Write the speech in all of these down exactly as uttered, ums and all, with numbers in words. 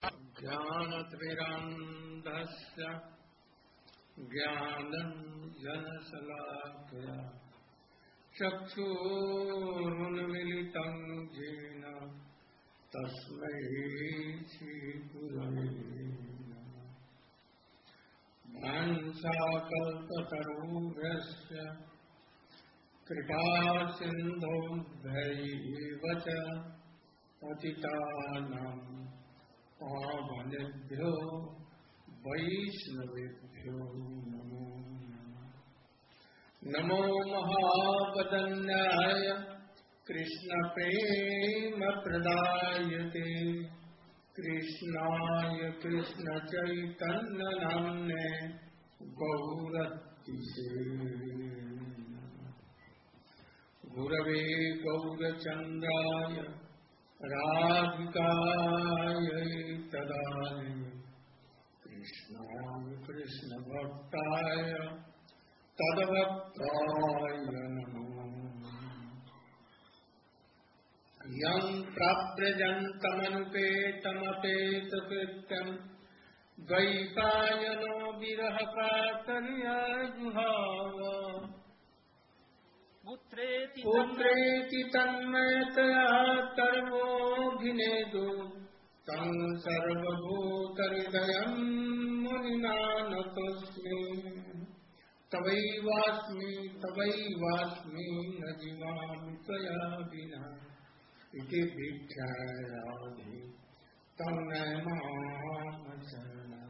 ज्ञानतिमिरान्धस्य ज्ञानञ्जनशलाकया चक्षुरुन्मीलितं येन तस्मै श्रीगुरवे नमः। वाञ्छाकल्पतरुभ्यश्च कृपासिन्धुभ्यैव च पतितानां पावनेभ्यो वैष्णवेभ्यो नमो नमो। महावदन्याय कृष्णप्रेमप्रदायते कृष्णाय कृष्णचैतन्यनाम्ने गौरतिसे गुरवे गौरचन्द्राय राधिकायै तदालये कृष्णाय कृष्णभक्ताय तद्भक्ताय नमो। यं प्राप्यजन्तमनुपेतमपेतकृत्यं द्वैपायनो विरहकातर्या जुहाव पुत्रेति तन्मयतया तर्वोऽभिनेदो तं सर्वभूतहृदयं मुनिना नतोऽस्मि। तवैवास्मि तवैवास्मि न जीवामि त्वया विना इति भिक्षायाधि तं नमामि शरणं।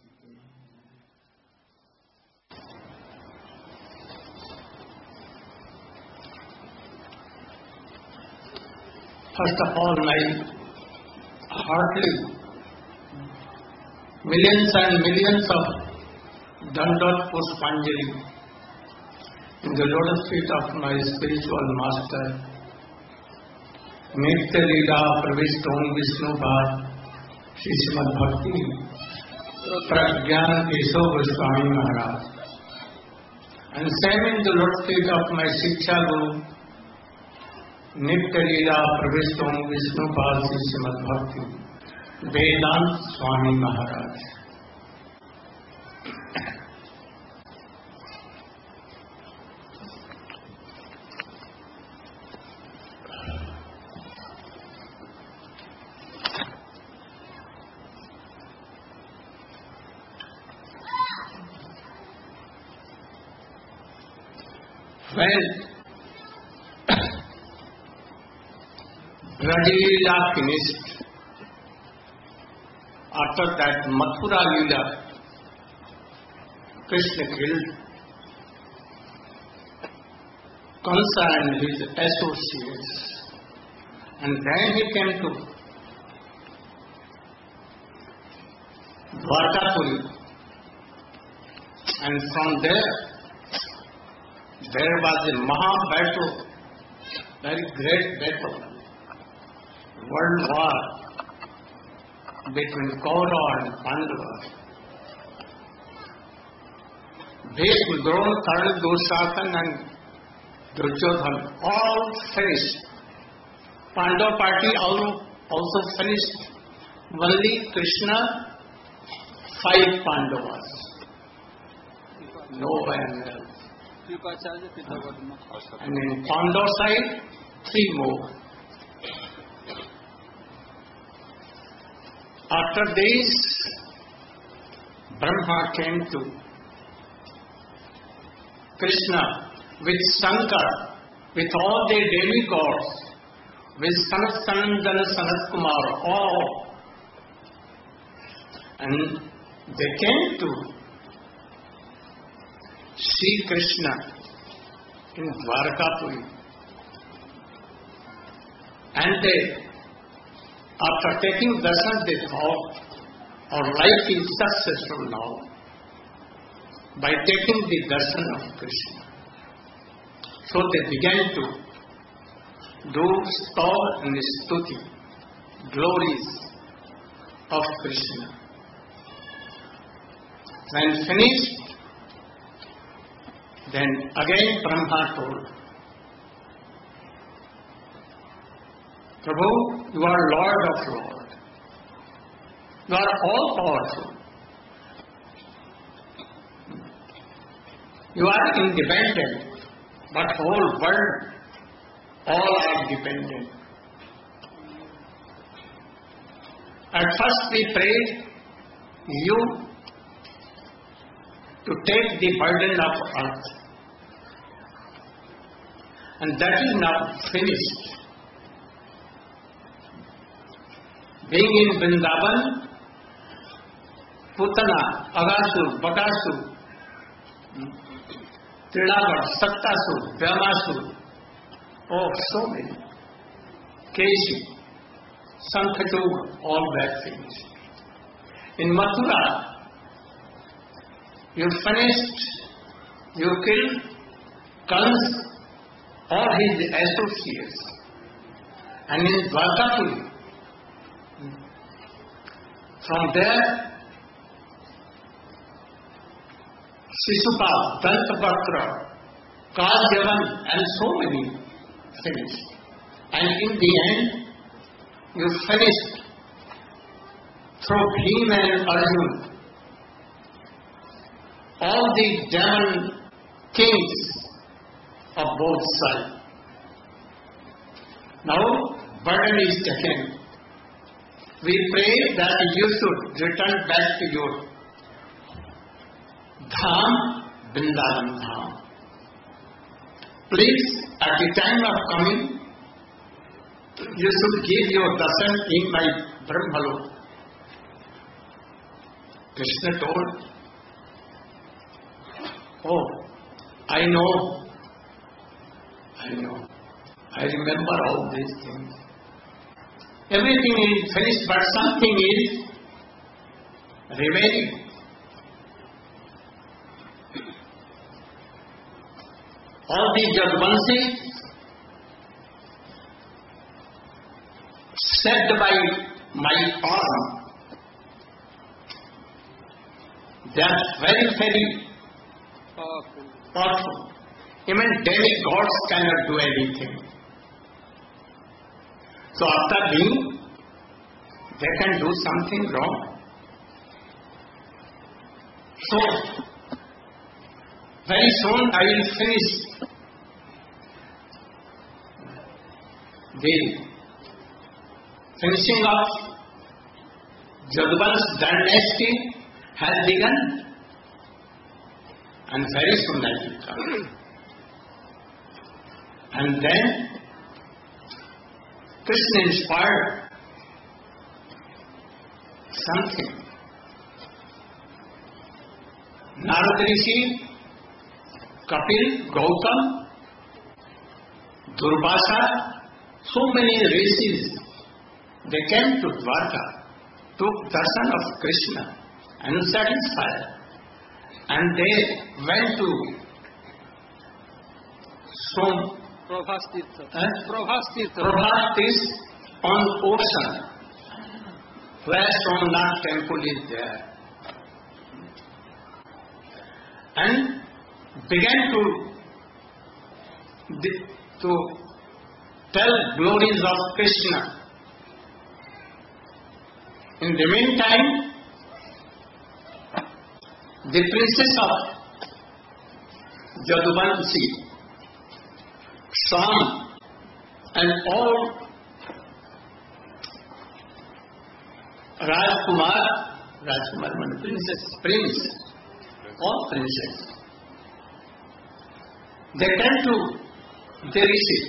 First of all, my heartily millions and millions of Dandot Pushpanjali in the lotus feet of my spiritual master, Nitya Leela Pravishtom Vishnu Bhat Shri Srimad Bhakti Prajnana Kesho Goswami Maharaj, and same in the lotus feet of my Shiksha Guru, Nitya Leela Pravishtom Vishnu Bhat Shri Srimad Bhakti Vedant Swami Maharaj. When Braj Leela finished, after that Mathura Leela, Krishna killed Kansa and his associates, and then he came to Dwarkapuri, and from there there was a Maha battle, very great battle, world war between Kaurava and Pandava. Bhishma, Drona, Karna, Dushasana and Duryodhana all finished. Pandava party also finished. Only Krishna, five Pandavas. No one else. And in Pandava side, three more. After this, Brahma came to Krishna with Shankar, with all the demigods, with Sanat Sanandana, Sanat Kumar, all. And they came to see Krishna in Dwarkapuri. And they, after taking darshan, they thought, our life is successful now by taking the darshan of Krishna. So they began to do stav and stuti, glories of Krishna. When finished, then again Brahma told, Prabhu, you are Lord of Lords. You are all powerful. You are independent, but whole world, all are dependent. At first we prayed you to take the burden of earth. And that is now finished. Being in Vrindavan, Putana, Agasur, Bakasur, Trinavar, Sattasur, Vyamasur, oh, so many. Keshi, Sankhachur, all that things. In Mathura, you finished, you killed Kans, all his associates. And in Dwarkapuri, from there, Shishupal, Dantapatra, Kaljavan, and so many finished. And in the end, you finished through Bhima and Arjuna. All the demon kings of both sides. Now, burden is taken. We pray that you should return back to your Dham, Vrindavan Dham. Please, at the time of coming, you should give your darshan in my Brahmalok. Krishna told, oh, I know, I know, I remember all these things. Everything is finished, but something is remaining. All the Jagvansis set by my arm, they are very, very powerful. powerful. Even demigods cannot do anything. So after being, they can do something wrong. So, very soon I will finish the finishing of Jadvan's dynasty has begun, and very soon I will come. And then Krishna inspired something. Narad Rishi, Kapil, Gautam, Durvasa, so many rishis, they came to Dwarka, took darshan of Krishna, unsatisfied, and they went to Som Prabhastirtha. eh? Prabhastirtha. Prabhatis on ocean, where Somnath temple is there, and began to to tell glories of Krishna. In the meantime, the princess of Jaduvanshi, Sam, and all Rajkumar, Rajkumar, princess, prince, all princes, they came to the rishi.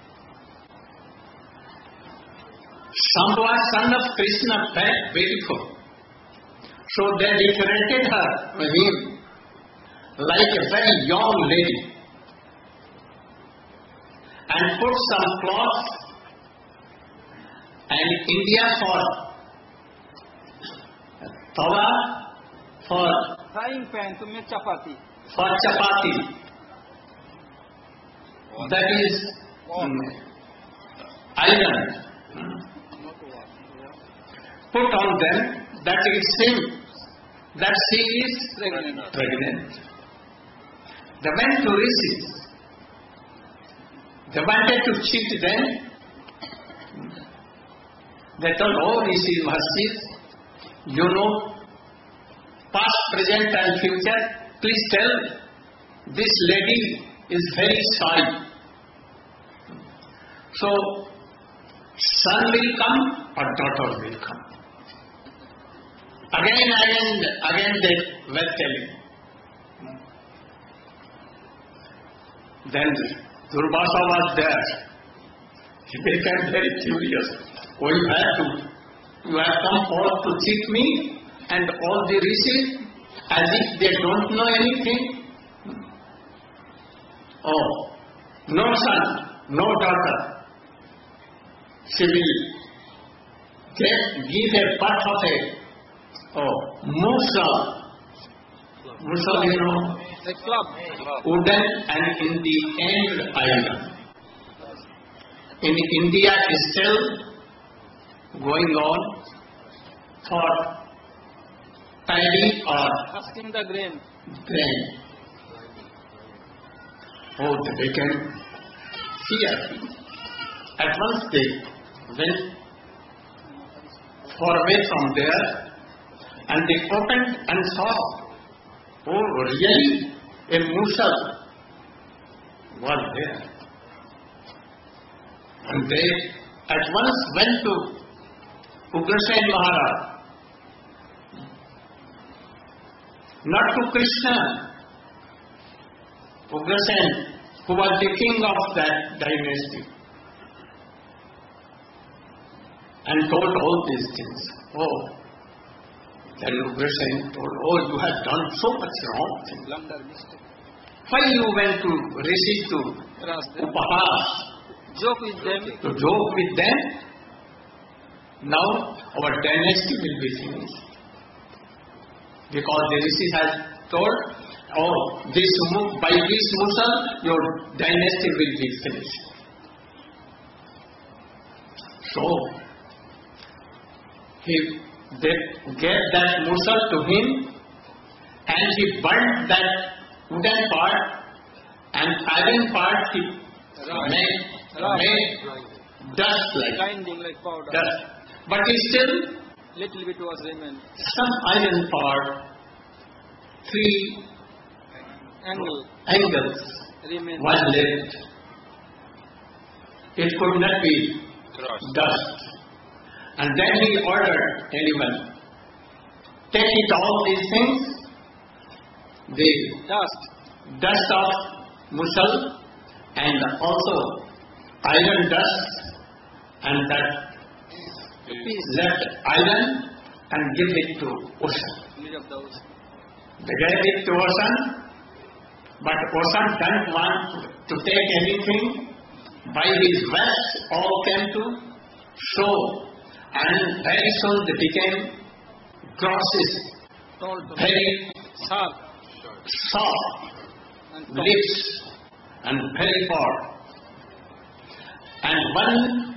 Shambhava, son of Krishna, very beautiful. So they decorated her with him like a very young lady and put some cloth and India for tawa, for Frying pan to make chapati. for chapati. That is um, iron. Put on them that it seems that she is Pregnant. pregnant. They went to rishis. They wanted to cheat them. They told, oh, rishis, Mahashis, you know past, present and future. Please tell, this lady is very shy. So, son will come or daughter will come. Again, again, again they were telling. Then Durvasa was there. He became very curious. Oh, you have to, you have come forth to cheat me and all the rishis as if they don't know anything. Oh, no son, no daughter. She will give, give a part of a oh, Musa. Musa, you know, A club. wooden and in the end iron. In India is still going on for paddy or Husking the grain. grain. Oh, they became fear. At once they went far away from there and they opened and saw, oh, really, a Musa was there. And they at once went to Ugrasen Maharaj, not to Krishna. Ugrasen, who was the king of that dynasty, and told all these things. Oh, then Ugrasen told, oh, you have done so much wrong thing. Blunder, mistake. Why you went to Rishi to Cross them. Upahas, Joke with them. to joke with them? Now our dynasty will be finished. Because the Rishi has told, oh, this Mu- by this Musa, your dynasty will be finished. So, he they gave that Musa to him and he burnt that wooden part and iron part he Right. made, Right. made dust like Grinding like powder. dust. But he still Little bit was remained. some iron part, three Angle angles remained. was left. It could not be dust. And then he ordered anyone, take it all these things, the Dust. dust of Musal and also iron dust and that Piece. left iron and give it to Ocean. Mid of the ocean. They gave it to Ocean, but Ocean didn't want to take anything. By his words all came to show, and very soon they became grosses, Told to very sharp soft and tall. lips and very hard. And one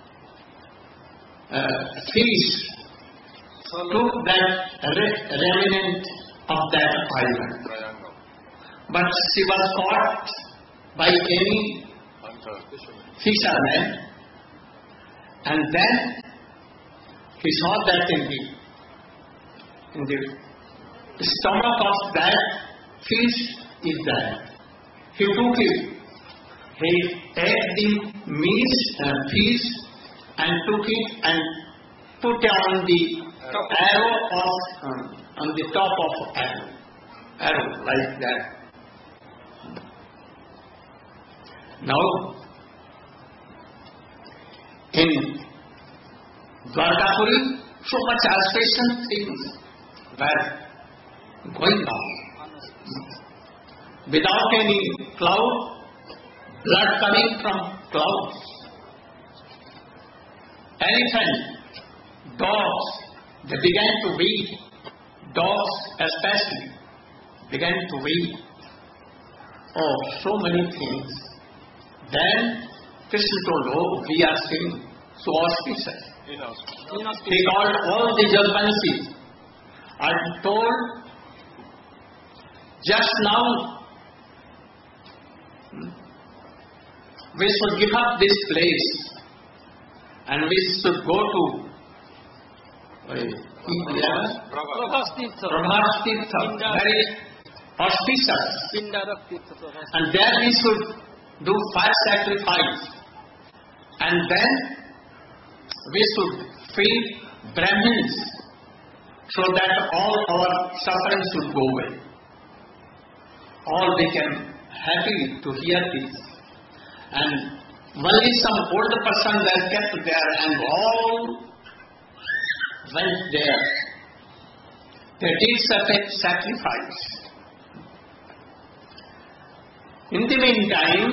uh, fish Swallow. took that re- remnant of that island. But she was caught by any fisherman, and then he saw that in the in the stomach of that fish is that. He took it. He ate the meat uh, fish and took it and put it on the arrow of uh, on the top of arrow, arrow like that. Now, in Dwarkapuri, so much auspicious things were going on. Without any cloud, blood coming from clouds. Elephant, dogs, they began to weep. Dogs especially began to weep. Oh, so many things. Then Krishna told, oh, we are seeing so auspicious. He called all the Jalbansis and told, just now we should give up this place and we should go to uh, Prabhas Tirtha. Prabhas Tirtha, very auspicious. Pindarak Tirtha. Prabhas. And there we should do fire sacrifice. And then we should feed Brahmins so that all our suffering should go away. All became happy to hear this. And only some older person were kept there and all went there. They did such a sacrifice. In the meantime,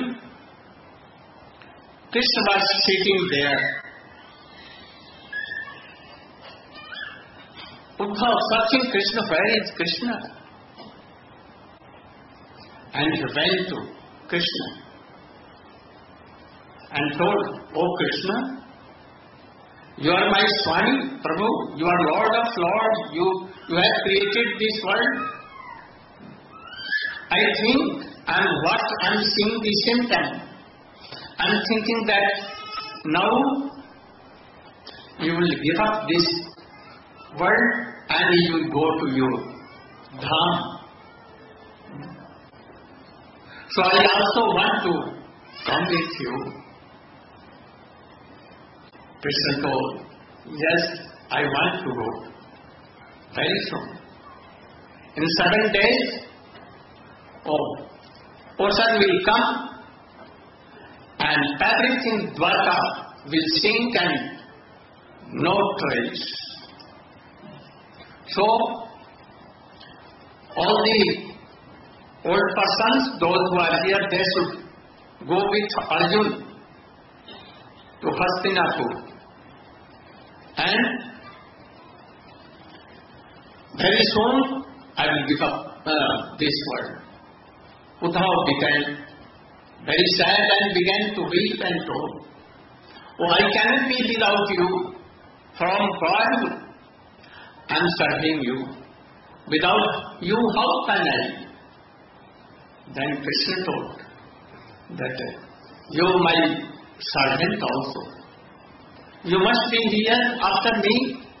Krishna was sitting there. Uddhava searching Krishna, where is Krishna? And he went to Krishna and told, "Oh Krishna, you are my Swami, Prabhu, you are Lord of Lords, you, you have created this world. I think and what I am seeing the same time. I am thinking that now you will give up this world and you will go to your Dham. So I also want to come with you." Krishna told, "Yes, I want to go. Very soon. In seven days, oh, ocean will come and everything Dwarka will sink and no trace." So, all the old persons, those who are here, they should go with Arjun to Hastinapur. And very soon I will give up uh, this world. Uddhava became very sad and began to weep and told, "Oh, I cannot be without you. From God I am serving you. Without you, how can I?" Then Krishna told that you are my servant also. You must be here after me.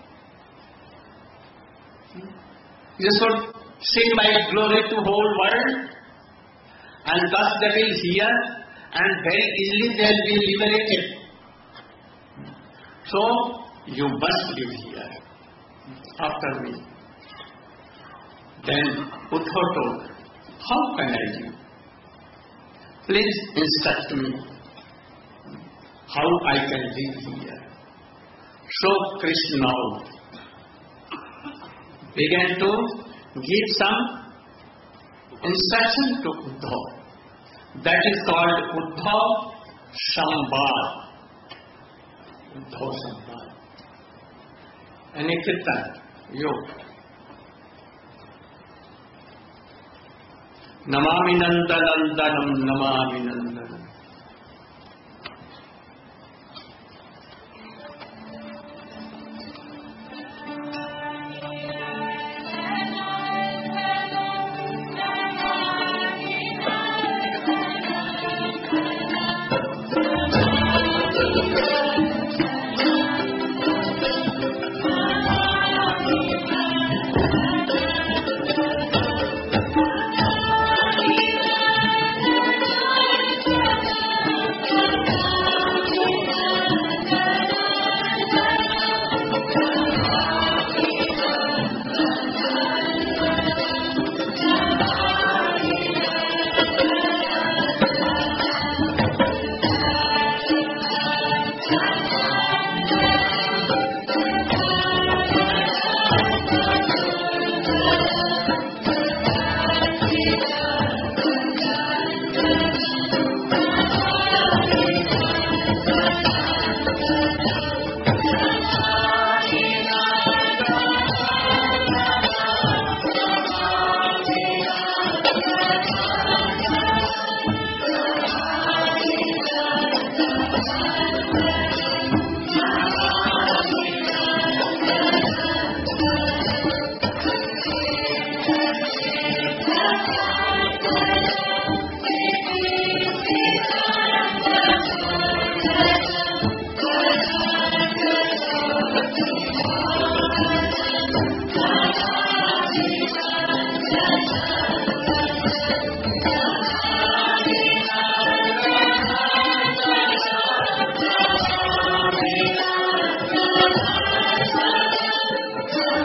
You should sing my glory to whole world. And thus they will hear and very easily they will be liberated. So you must live here after me. Then Uddhava told, "How can I live? Please instruct me how I can live here." So Krishna began to give some instruction to Uddhava. That is called Uddhava Samvad. Uddhava Samvad. And a kirtan, yoga. Namami Nandanandanam, Namami Nandanam.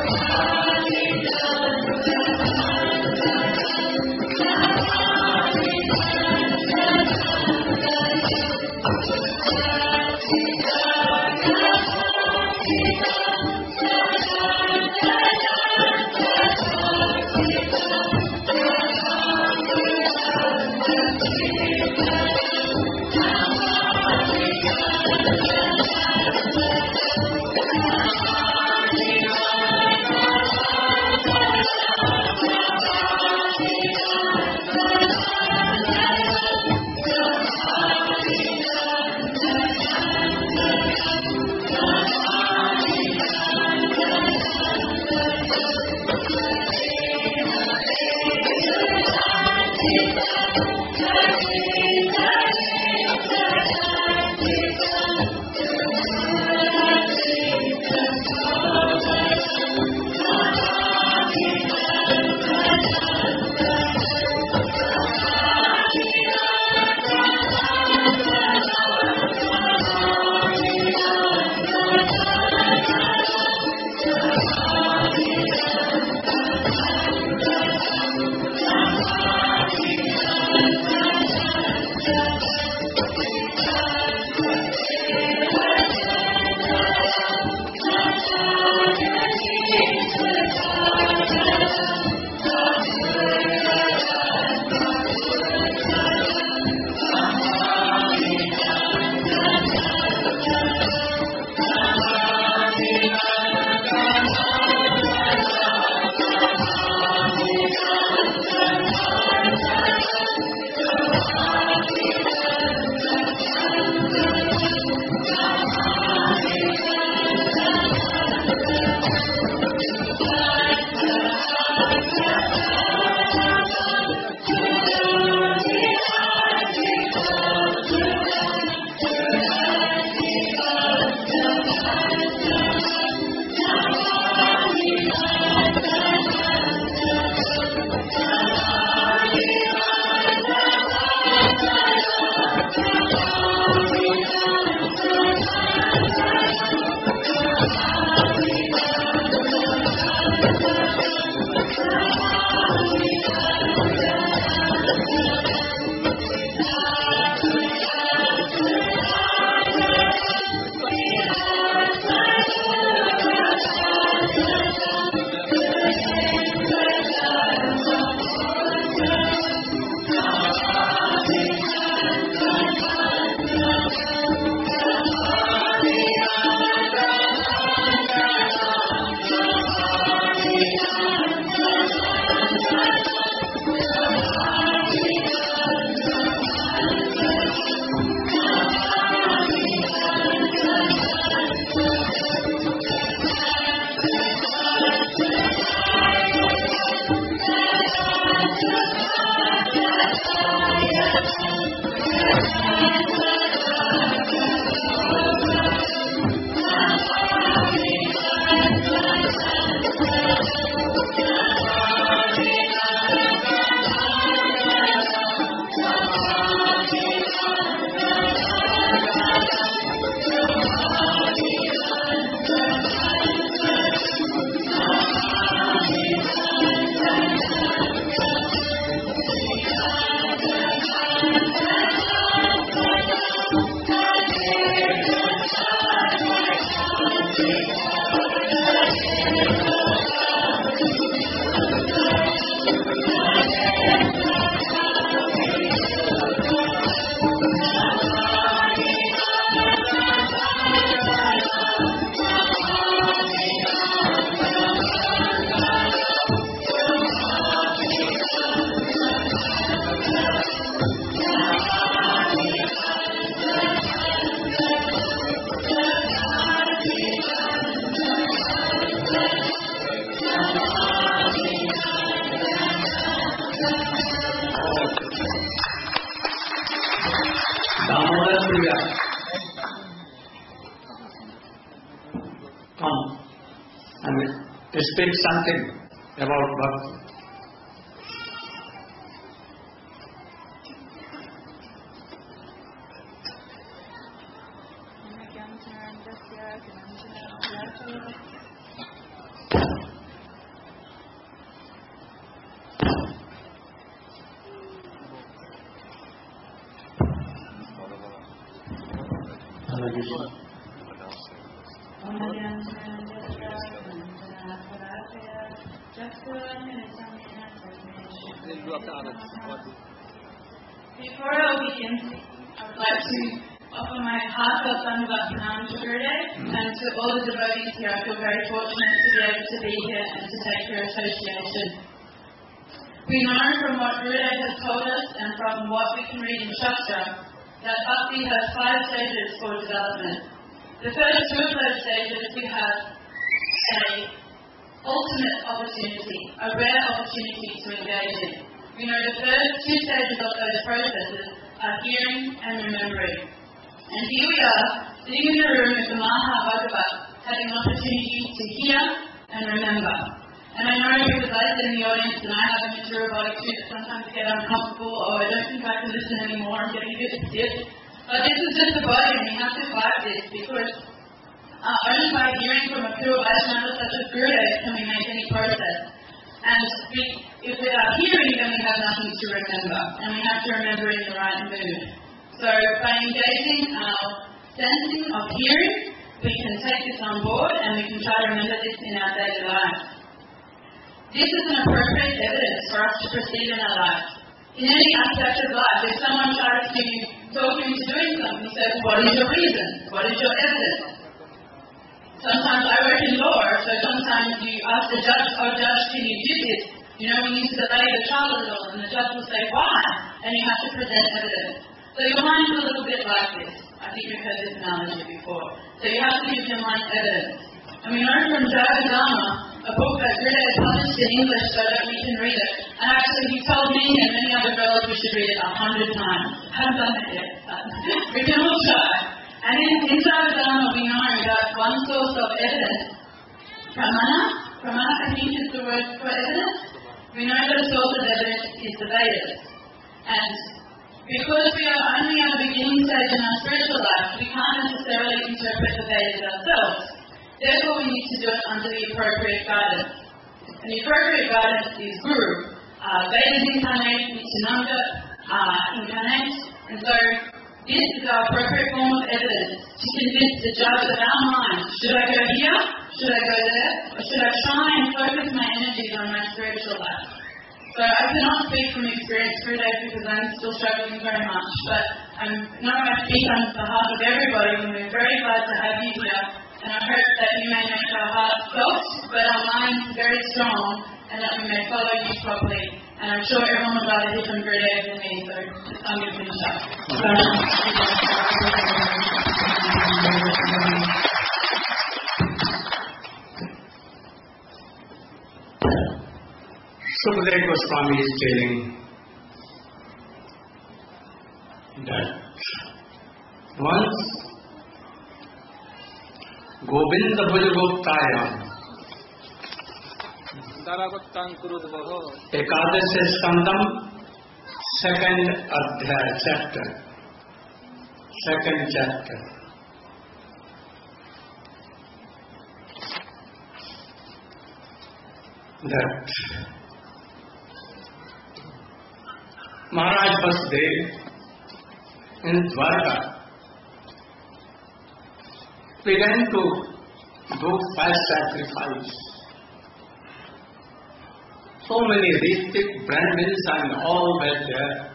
Come and speak something about bhakti. Guru. Before I begin, I would like to offer my heartfelt Dhanyavad pranam to Gurudev and to all the devotees here. I feel very fortunate to be able to be here and to take your association. We know from what Gurudev has told us and from what we can read in Shastra that Bhakti has five stages for development. The first two of those stages we have a ultimate opportunity, a rare opportunity to engage in. We know the first two stages of those processes are hearing and remembering. And here we are, sitting in the room with the Maha Bhagavat, having an opportunity to hear and remember. And I know because I sit in the audience and I have a material body too that sometimes get uncomfortable, or I don't think I can listen anymore, I'm getting a bit stiff. But this is just the body and we have to fight this because uh, only by hearing from a pure Vaishnava such as Gurudev can we make any process. And we, if without hearing, then we have nothing to remember. And we have to remember in the right mood. So by engaging our sensing of hearing, we can take this on board and we can try to remember this in our daily life. This is an appropriate evidence for us to proceed in our life. In any aspect of life, if someone tries to talk you into doing something, you say, what is your reason? What is your evidence? Sometimes I work in law, so sometimes you ask the judge, oh judge, can you do this? You know, we need to delay the trial a little, and the judge will say, why? And you have to present evidence. So your mind is a little bit like this. I think you've heard this analogy before. So you have to give your mind evidence. And we know from Jagadama, a book that Gurudev published in English so that we can read it. And actually he told me and many other girls we should read it a hundred times. I haven't done it yet, but we can all try. And in, in Jagadama we know that one source of evidence, pramana, pramana I think is the word for evidence. We know that a source of evidence is the Vedas. And because we are only at the beginning stage in our spiritual life, we can't necessarily interpret the Vedas ourselves. Therefore, we need to do it under the appropriate guidance. And the appropriate guidance is Guru. Uh, Vedas incarnate, Nityananda uh, incarnate. And so, this is our appropriate form of evidence to convince the judge of our mind. Should I go here? Should I go there? Or should I try and focus my energies on my spiritual life? So I cannot speak from experience through that because I'm still struggling very much. But I know I speak on behalf of everybody and we're very glad to have you here. And I hope that you may make our hearts soft, but our minds very strong, and that we may follow you properly. And I'm sure everyone would rather hear from Gurudev than me, so I'm going to finish up. Sukadeva Goswami is telling that once Govinda Bhujagoptaya Ekadasya Skandam, second adhyaya, chapter, second chapter. That Maharaj Vasudev in Dwarka began to do fire sacrifice. So many Ritik, Brahmins and all were there.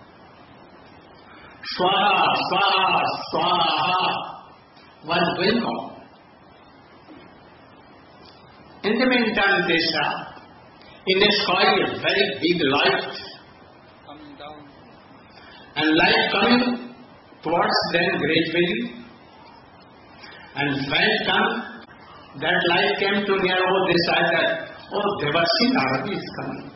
Swaha, Swaha, Swaha was going on. In the meantime, they saw in the sky a very big light. Coming down. And light coming towards them gradually. And when it came, that light came to near, oh, they said that, oh, Devarsi Naradi is coming.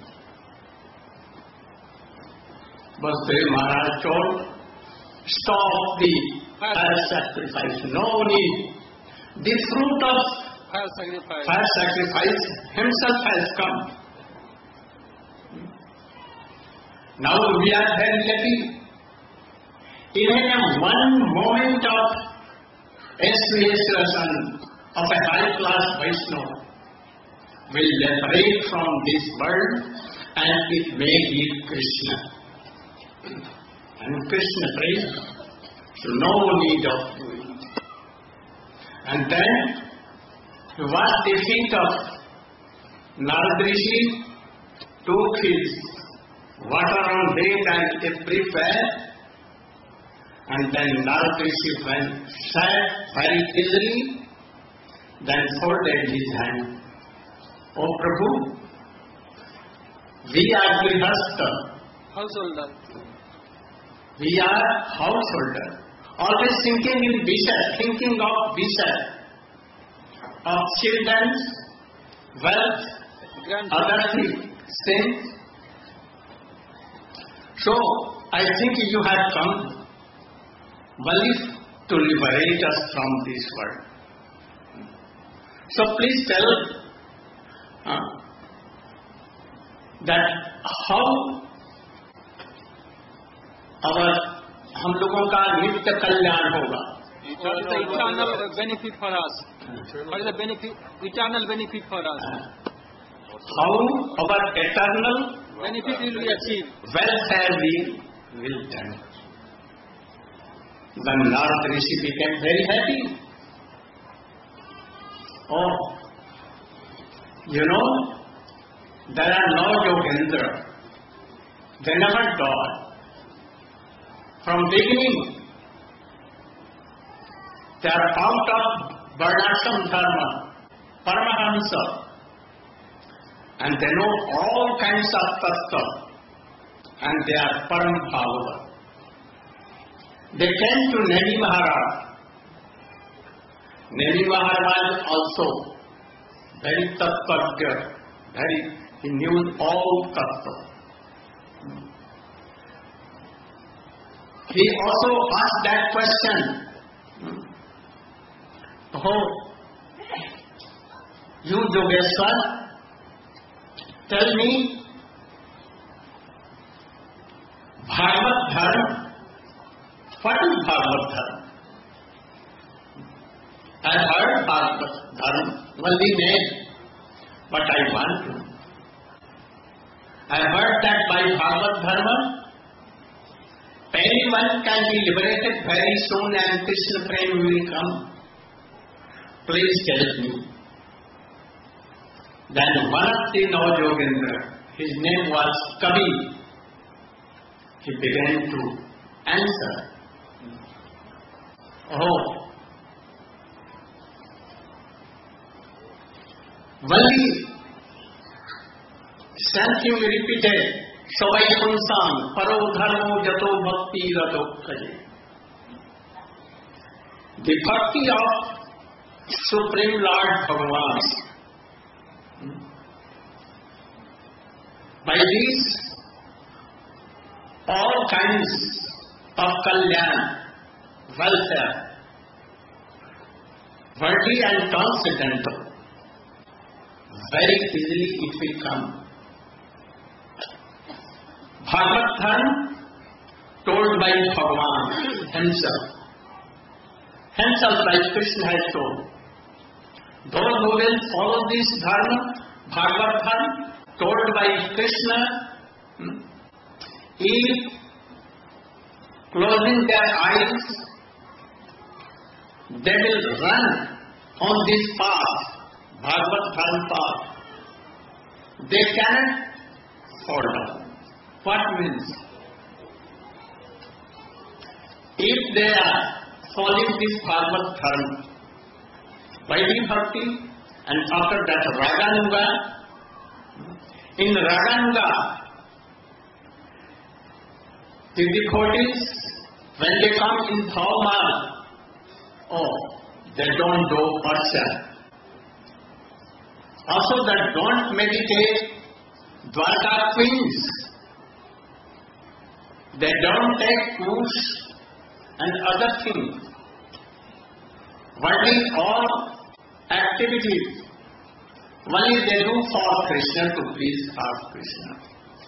Vasudev Maharaj told, stop the fire sacrifice, no need. The fruit of Fire sacrifice. fire sacrifice himself has come. Now we are then letting, even a one moment of aspiration of a high-class Vaishnava will liberate from this world and it may give Krishna. And Krishna prays, so no need of doing. And then he washed the feet of Narad Rishi, took his water on head and everywhere, and then Narad Rishi went, sat very easily, then folded his hand. O Prabhu, we are grihastha. Householder. We are householder. Always thinking in Vishal, thinking of Vishal, of children's wealth, other things. So, I think you have come only to liberate us from this world. So please tell uh, that how our हम लोगों का नित्य कल्याण होगा. What is the eternal benefit for us? What is the benefit, eternal benefit for us? How our eternal benefit will be achieved. Welfare we will done. Then Narad Rishi became very happy. Oh, you know, there are no Yogendra. They never died. From beginning, they are out of Varnashram Dharma, Paramahamsa, and they know all kinds of tattva, and they are Param Bhagavad. They came to Nemi Maharaj. Nemi Maharaj also very tattva, very, he knew all tattva. He also asked that question. Oh, you Yogeshwar, tell me, Bhagavad Dharma, what is Bhagavad Dharma? I heard Bhagavad Dharma, only name, but I want to. I heard that by Bhagavad Dharma, anyone can be liberated very soon and Krishna Prem will come. Please tell me. Then one of the Navayogendra, his name was Kavi, he began to answer. Oh, only something repeated. Savai Punsam, Paro Dharmo Jato Bhakti Rato Kaje. The bhakti of Supreme Lord Bhagavan. By this, all kinds of kalyan, welfare, worldly and transcendental, very easily it will come. Bhagavad Dharma told by Bhagavan himself. Himself, like Krishna has told. Those who will follow this Dharma, Bhagavad Dharma, told by Krishna, if closing their eyes, they will run on this path, Bhagavad Dharma path. They cannot fall down. What means? If they are following this Bhagavad Dharma, Vaidhi Bhakti, and after that Raganuga, in Raganuga, the devotees, when they come in Bhavamala, oh, they don't do Varsha. Also, they don't meditate Dwarka queens. They don't take foods and other things. What is all activities? Only they do for Krishna, to please our Krishna.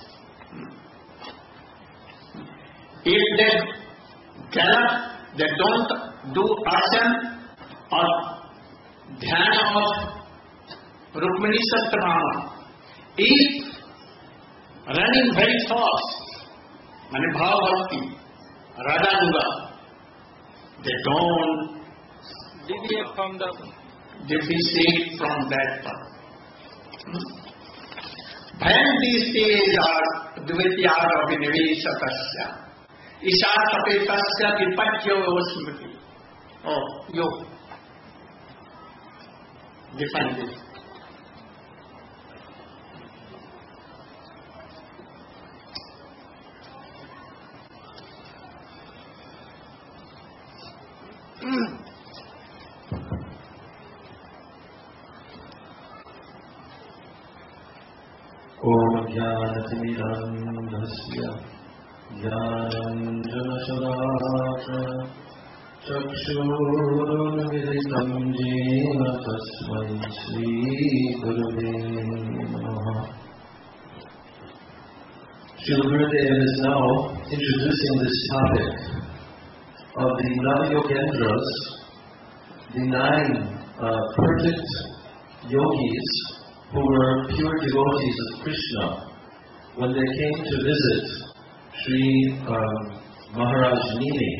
If they cannot, they don't do arsan or dhyana of Rukmini Satyabhama. If running very fast, Mani Bhava Bhakti, Radhanuga, they don't deviate from the... deficit from that path. Bhayanti are dvityara viniveshatasya. Isha tapetasya vipajyo smriti. Oh, yo. Define this. Om Jnanatimirandhasya Jnananjanashalakaya Chakshurunmilitam Jena Tasmai Shri Gurave Namaha. Srila Gurudev is now introducing this topic of the Navayogendras, the nine uh, perfect yogis who were pure devotees of Krishna when they came to visit Sri um, Maharaj Nini.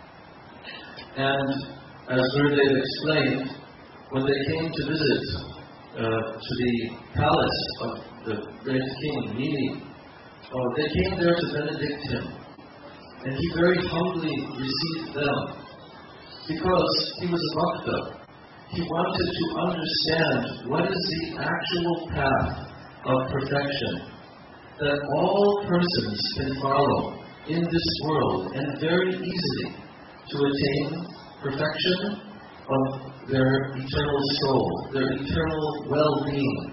And as Gurudev explained, when they came to visit uh, to the palace of the great king Nini, oh, they came there to benedict him. And he very humbly received them because he was a bhakta. He wanted to understand what is the actual path of perfection that all persons can follow in this world and very easily to attain perfection of their eternal soul, their eternal well-being.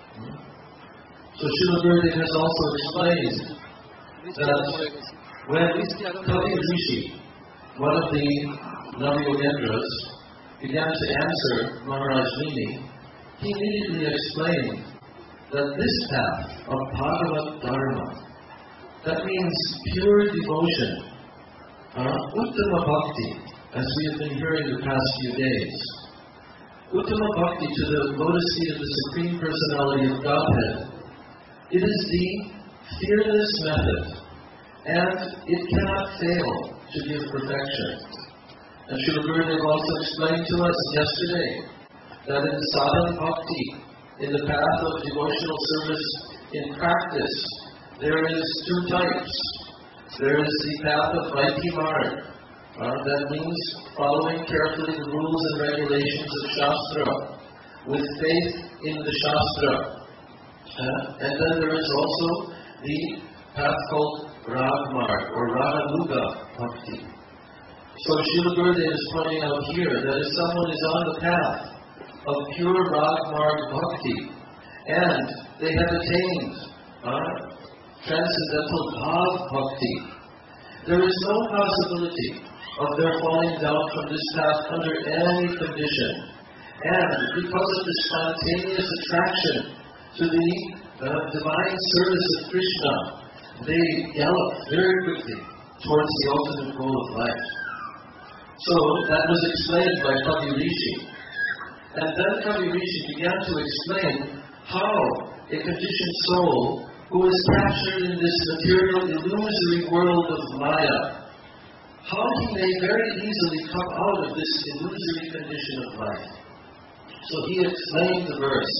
So Srila Gurudev has also explained that when Kavi Rishi, one of the Navayogendras, began to answer Maharaj Nini, he immediately explained that this path of Bhagavat Dharma, that means pure devotion, uh, Uttama Bhakti, as we have been hearing the past few days. Uttama Bhakti to the lotus feet of the Supreme Personality of Godhead. It is the fearless method, and it cannot fail to give perfection. And Srila Gurudev also explained to us yesterday that in sadhana bhakti, in the path of devotional service in practice, there is two types. There is the path of Vaidhi Marg, uh, that means following carefully the rules and regulations of Shastra, with faith in the Shastra. Uh, and then there is also the path called Rag Marg, or Raganuga Bhakti. So Srila Gurudev is pointing out here that if someone is on the path of pure Rag Marg Bhakti, and they have attained uh, transcendental Bhav Bhakti, there is no possibility of their falling down from this path under any condition. And because of the spontaneous attraction to the uh, divine service of Krishna, they gallop very quickly towards the ultimate goal of life. So that was explained by Kavi Rishi. And then Kavi Rishi began to explain how a conditioned soul who is captured in this material illusory world of Maya, how he may very easily come out of this illusory condition of life. So he explained the verse,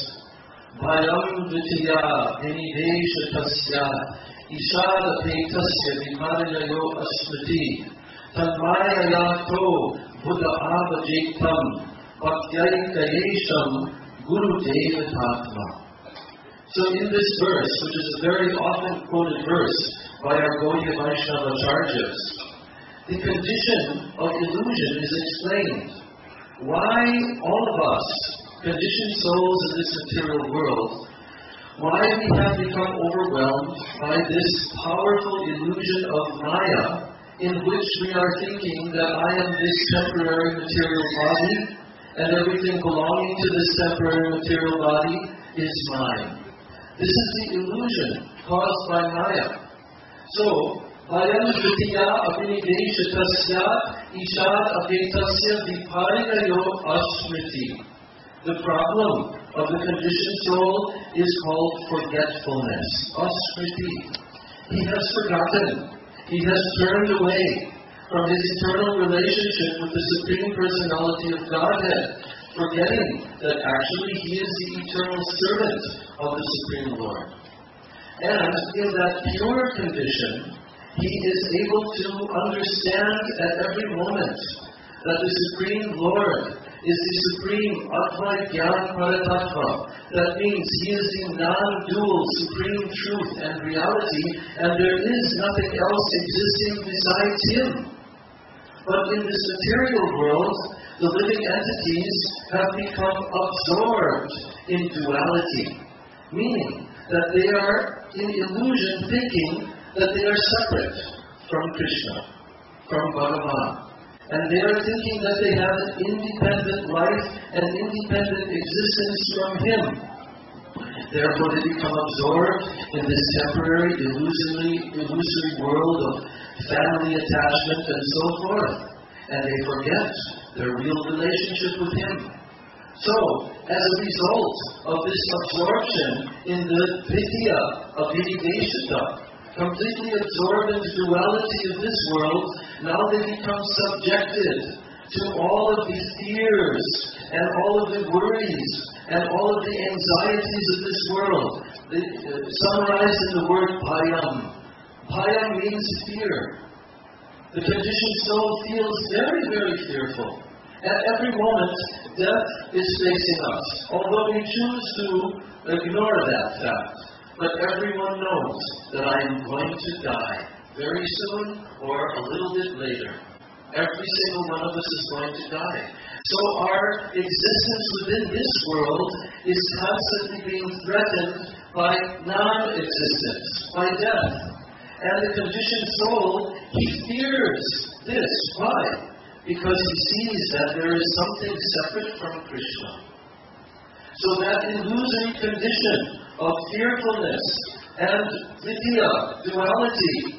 Bhayam Vitya Vinideshatasya Ishada Petasya Vimarinayo Asmati Tanmaya Yato Buddha Abhajektam Bhaktyayikayesham Guru Devatatma. So in this verse, which is a very often quoted verse by our Gaudiya Vaishnava Acharyas, the condition of illusion is explained. Why all of us, conditioned souls in this material world, why we have become overwhelmed by this powerful illusion of Maya, in which we are thinking that I am this temporary material body, and everything belonging to this temporary material body is mine. This is the illusion caused by Maya. So, Vayam Vritya Abhinideshatasya Ishad Abhetasya Viparinayo Asmriti. The problem of the conditioned soul is called forgetfulness. Asmriti. He has forgotten. He has turned away from his eternal relationship with the Supreme Personality of Godhead, forgetting that actually he is the eternal servant of the Supreme Lord. And in that pure condition, he is able to understand at every moment that the Supreme Lord is the Supreme Advait Gyan Paratattva. That means he is the non-dual Supreme Truth and Reality, and there is nothing else existing besides him. But in this material world, the living entities have become absorbed in duality, meaning that they are in illusion thinking that they are separate from Krishna, from Bhagavan. And they are thinking that they have an independent life and independent existence from him. Therefore they become absorbed in this temporary, illusory, illusory world of family attachment and so forth. And they forget their real relationship with him. So, as a result of this absorption in the vidya of Vivideshita, completely absorbed in the duality of this world, now they become subjected to all of the fears and all of the worries and all of the anxieties of this world. They, uh, summarized in the word bhayam. Bhayam means fear. The conditioned soul feels very, very fearful. At every moment, death is facing us, although we choose to ignore that fact. But everyone knows that I am going to die very soon or a little bit later. Every single one of us is going to die. So our existence within this world is constantly being threatened by non-existence, by death. And the conditioned soul, he fears this. Why? Because he sees that there is something separate from Krishna. So that illusory condition of fearfulness and vidya, duality,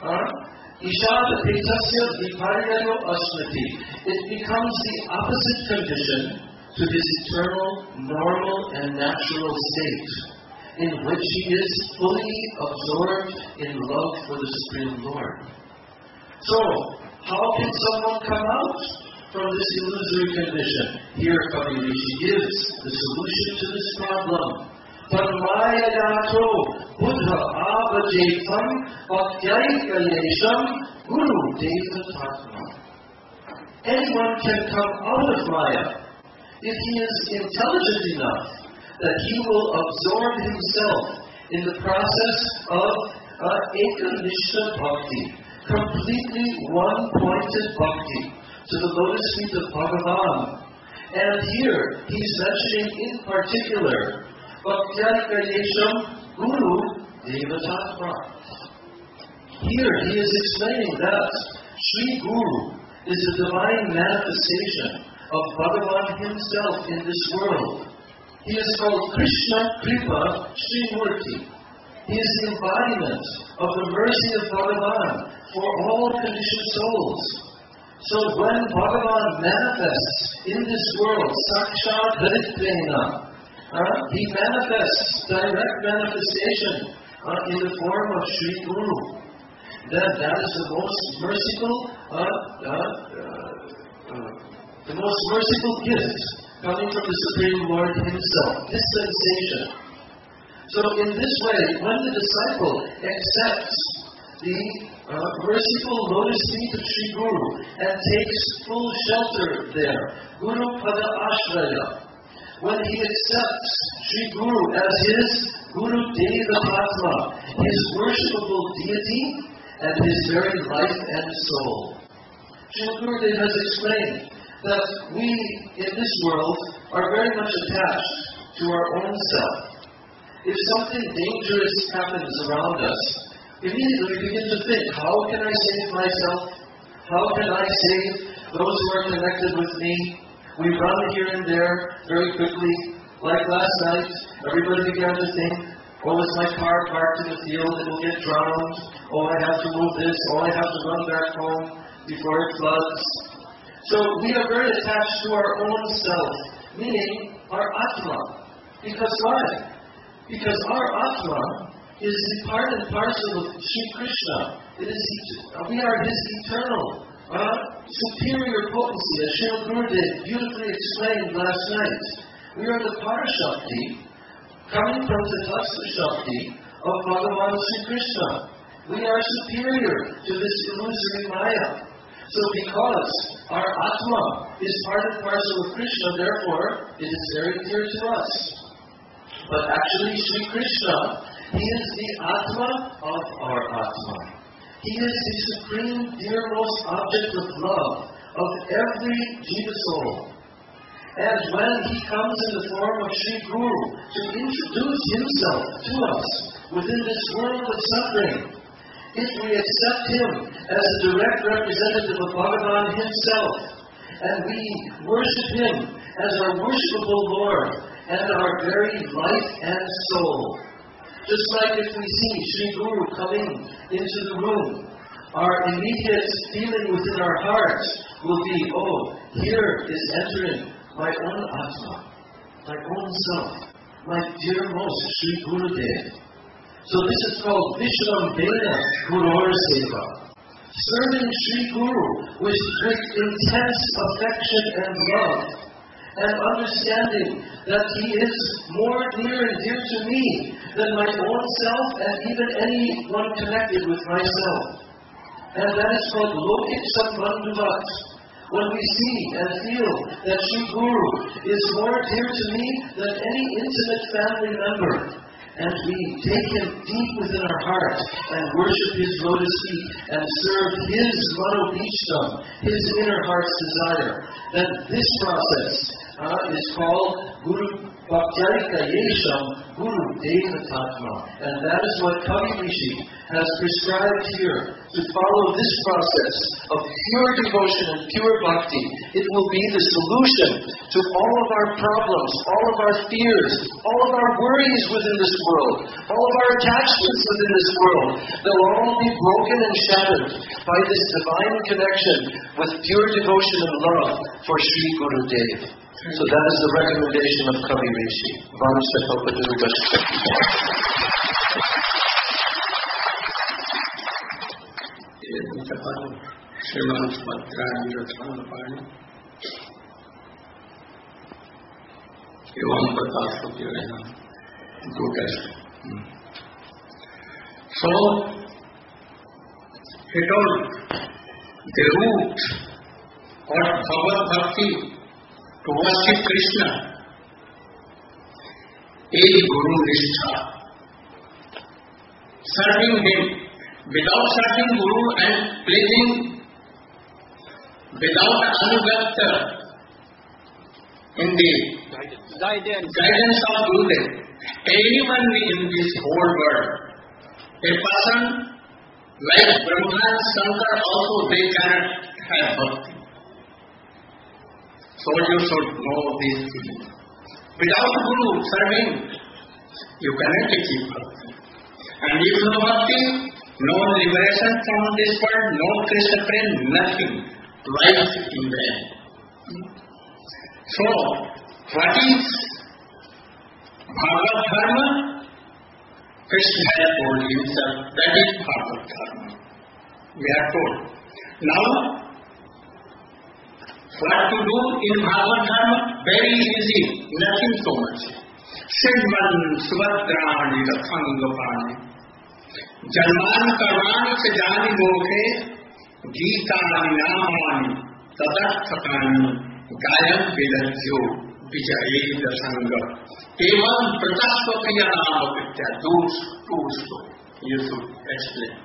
ishada petasya viparyayo asmati, it becomes the opposite condition to his eternal, normal, and natural state, in which he is fully absorbed in love for the Supreme Lord. So, how can someone come out from this illusory condition? Here Kavi Rishi gives the solution to this problem. Tanmayayato buddha avajetam bhaktyayikayesham guru devatatma. Anyone can come out of Maya if he is intelligent enough that he will absorb himself in the process of uh, ekanishta bhakti, completely one-pointed bhakti to the lotus feet of Bhagavan. And here he's mentioning in particular Bhaktyayikayesham Guru Devatatma. Here he is explaining that Sri Guru is the divine manifestation of Bhagavan himself in this world. He is called Krishna Kripa Sri Murti. He is the embodiment of the mercy of Bhagavan for all conditioned souls. So when Bhagavan manifests in this world, Sakshat Haritvena, uh, he manifests, direct manifestation uh, in the form of Sri Guru. Then that is the most merciful, uh, uh, uh, uh, the most merciful gift coming from the Supreme Lord himself, dispensation. So in this way, when the disciple accepts the uh, merciful lotus feet of Sri Guru and takes full shelter there, Guru Pada Ashraya, when he accepts Sri Guru as his Guru Devatatma, his worshipable deity and his very life and soul. Sri Gurudev has explained that we in this world are very much attached to our own self. If something dangerous happens around us, immediately we begin to think, how can I save myself? How can I save those who are connected with me? We run here and there very quickly. Like last night, everybody began to think, oh, is my car parked in the field? It will get drowned. Oh, I have to move this. Oh, I have to run back home before it floods. So we are very attached to our own self, meaning our Atma. Because why? Because our Atma is the part and parcel of Sri Krishna. It is, we are his eternal uh, superior potency, as Srila Gurudev beautifully explained last night. We are the Parashakti, coming from the Tattva Shakti of Bhagavan Sri Krishna. We are superior to this illusory Maya. So because our Atma is part and parcel of Krishna, therefore it is very dear to us. But actually Sri Krishna, He is the Atma of our Atma. He is the supreme, dearmost object of love of every Jiva soul. And when He comes in the form of Sri Guru to introduce Himself to us within this world of suffering, if we accept Him as a direct representative of Bhagavan Himself, and we worship Him as our worshipable Lord and our very life and soul, just like if we see Sri Guru coming into the room, our immediate feeling within our hearts will be, oh, here is entering my own Atma, my own self, my dearmost Sri Gurudev. So this is called Vishrambena Gurur Seva. Serving Sri Guru with, with intense affection and love, and understanding that He is more near and dear to me than my own self and even anyone connected with myself. And that is called Lokik Sambandhuvat. When we see and feel that Sri Guru is more dear to me than any intimate family member, and we take Him deep within our heart and worship His lotus feet and serve His manobhishtam, His inner heart's desire, then this process uh, is called Guru Bhaktyarika Yesham Guru Devatatma. And that is what Kavi Rishi has prescribed here, to follow this process of pure devotion and pure bhakti. It will be the solution to all of our problems, all of our fears, all of our worries within this world, all of our attachments within this world. They'll all be broken and shattered by this divine connection with pure devotion and love for Sri Gurudev. So that is the recommendation of Kavi Rishi. Vansha Kalpadurvasya. Srimad Bhadrani Rathanapani एवं प्रकाश होते रहना दो test. So he told the root of Bhagavad Bhakti to worship Krishna is Guru Nishtha. Serving Him without serving Guru and pleasing, without Anugata in the Guidance. guidance of Gurudev, anyone in this whole world, a person like Brahma and Shankar also, they cannot have bhakti. So you should know these things. Without Guru serving, you cannot achieve bhakti. And if no bhakti, no liberation from this world, no Krishna prem, nothing. Life in vain. So, what is Bhagavad Dharma? Krishna has told Himself, that is Bhagavad Dharma. We are told. Now, what to do in Bhagavad Dharma? Very easy, nothing so much. Sridman Subhadrani Rathangapani Janman Karmani Sajani Mokhe Gitani Namani Tadarthakani Gayam Vedajyo Vijayeda Sangha Evam Pratasvakriya Nama Vidya. Those two so you should explain.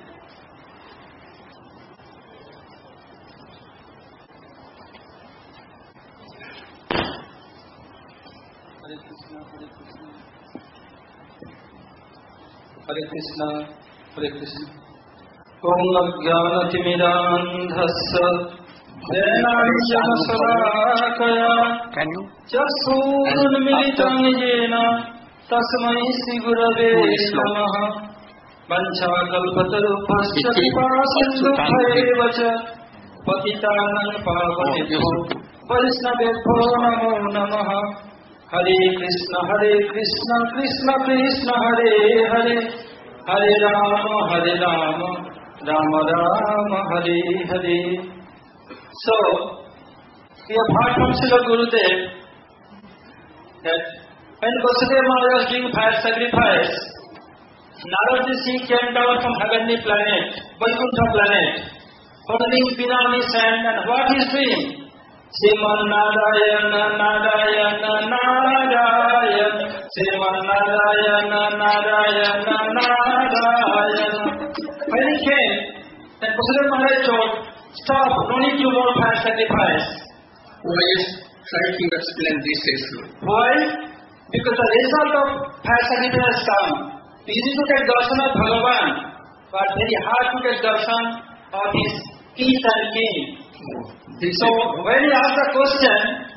Hare Krishna, Hare Krishna. Om Ajnanatimirandhasya Jnanam Salakaya Chakshurunmilitam Yena Tasmai Shri Gurave Namaha Vanchakalpatarupasya Kripasindubhaivacha Patitanam Pavanebhyo Vaishnavebhyo Namo Namaha. Hare Krishna, Hare Krishna, Krishna Krishna, Hare Hare, Hare Rama, Hare Rama, Rama Rama, Hare Hare. So, we have heard from Srila Gurudev that when Vasudeva Maharaj was doing fire sacrifice, Narad Rishi came down from heavenly planet, Vaikuntha planet, holding Pinami sand, and what he is doing? Sriman Narayana, Narayana, Narayana, Sriman Narayana, Narayana, Narayana. When he came, then Vasudeva Maharaj told, stop, no need to more fire sacrifice. Why is try to explain this issue? Why? Because the result of fire sacrifice has come. Easy to get darshan of Bhagavan, but very hard to get darshan of his teeth and king. So when he asked the question,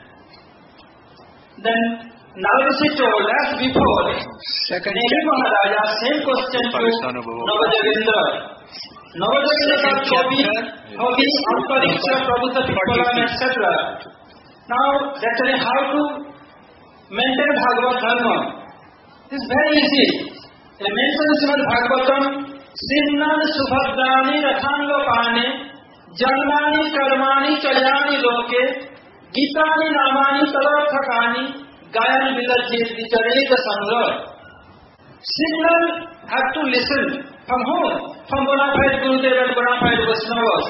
then Narad-Rishi told, as before, Nehru Maharaj asked same question to Navajogendra. Navajogendra got Chobi, Hobi, Antariksha, Prabhuta, Pipalam, et cetera. Now, that's how to maintain Bhagavad Dharma. It's very easy. They mention Srimad Bhagavatam, Simnan Subhadrani Rathangopane, Janmani Karmani Chayani Loke, Gitani Namani Talarthakani, Gayan Vilajit Vichareka Sangha. Simnan had to listen. From whom? From bona fide Gurudev and bona fide Vaishnavas.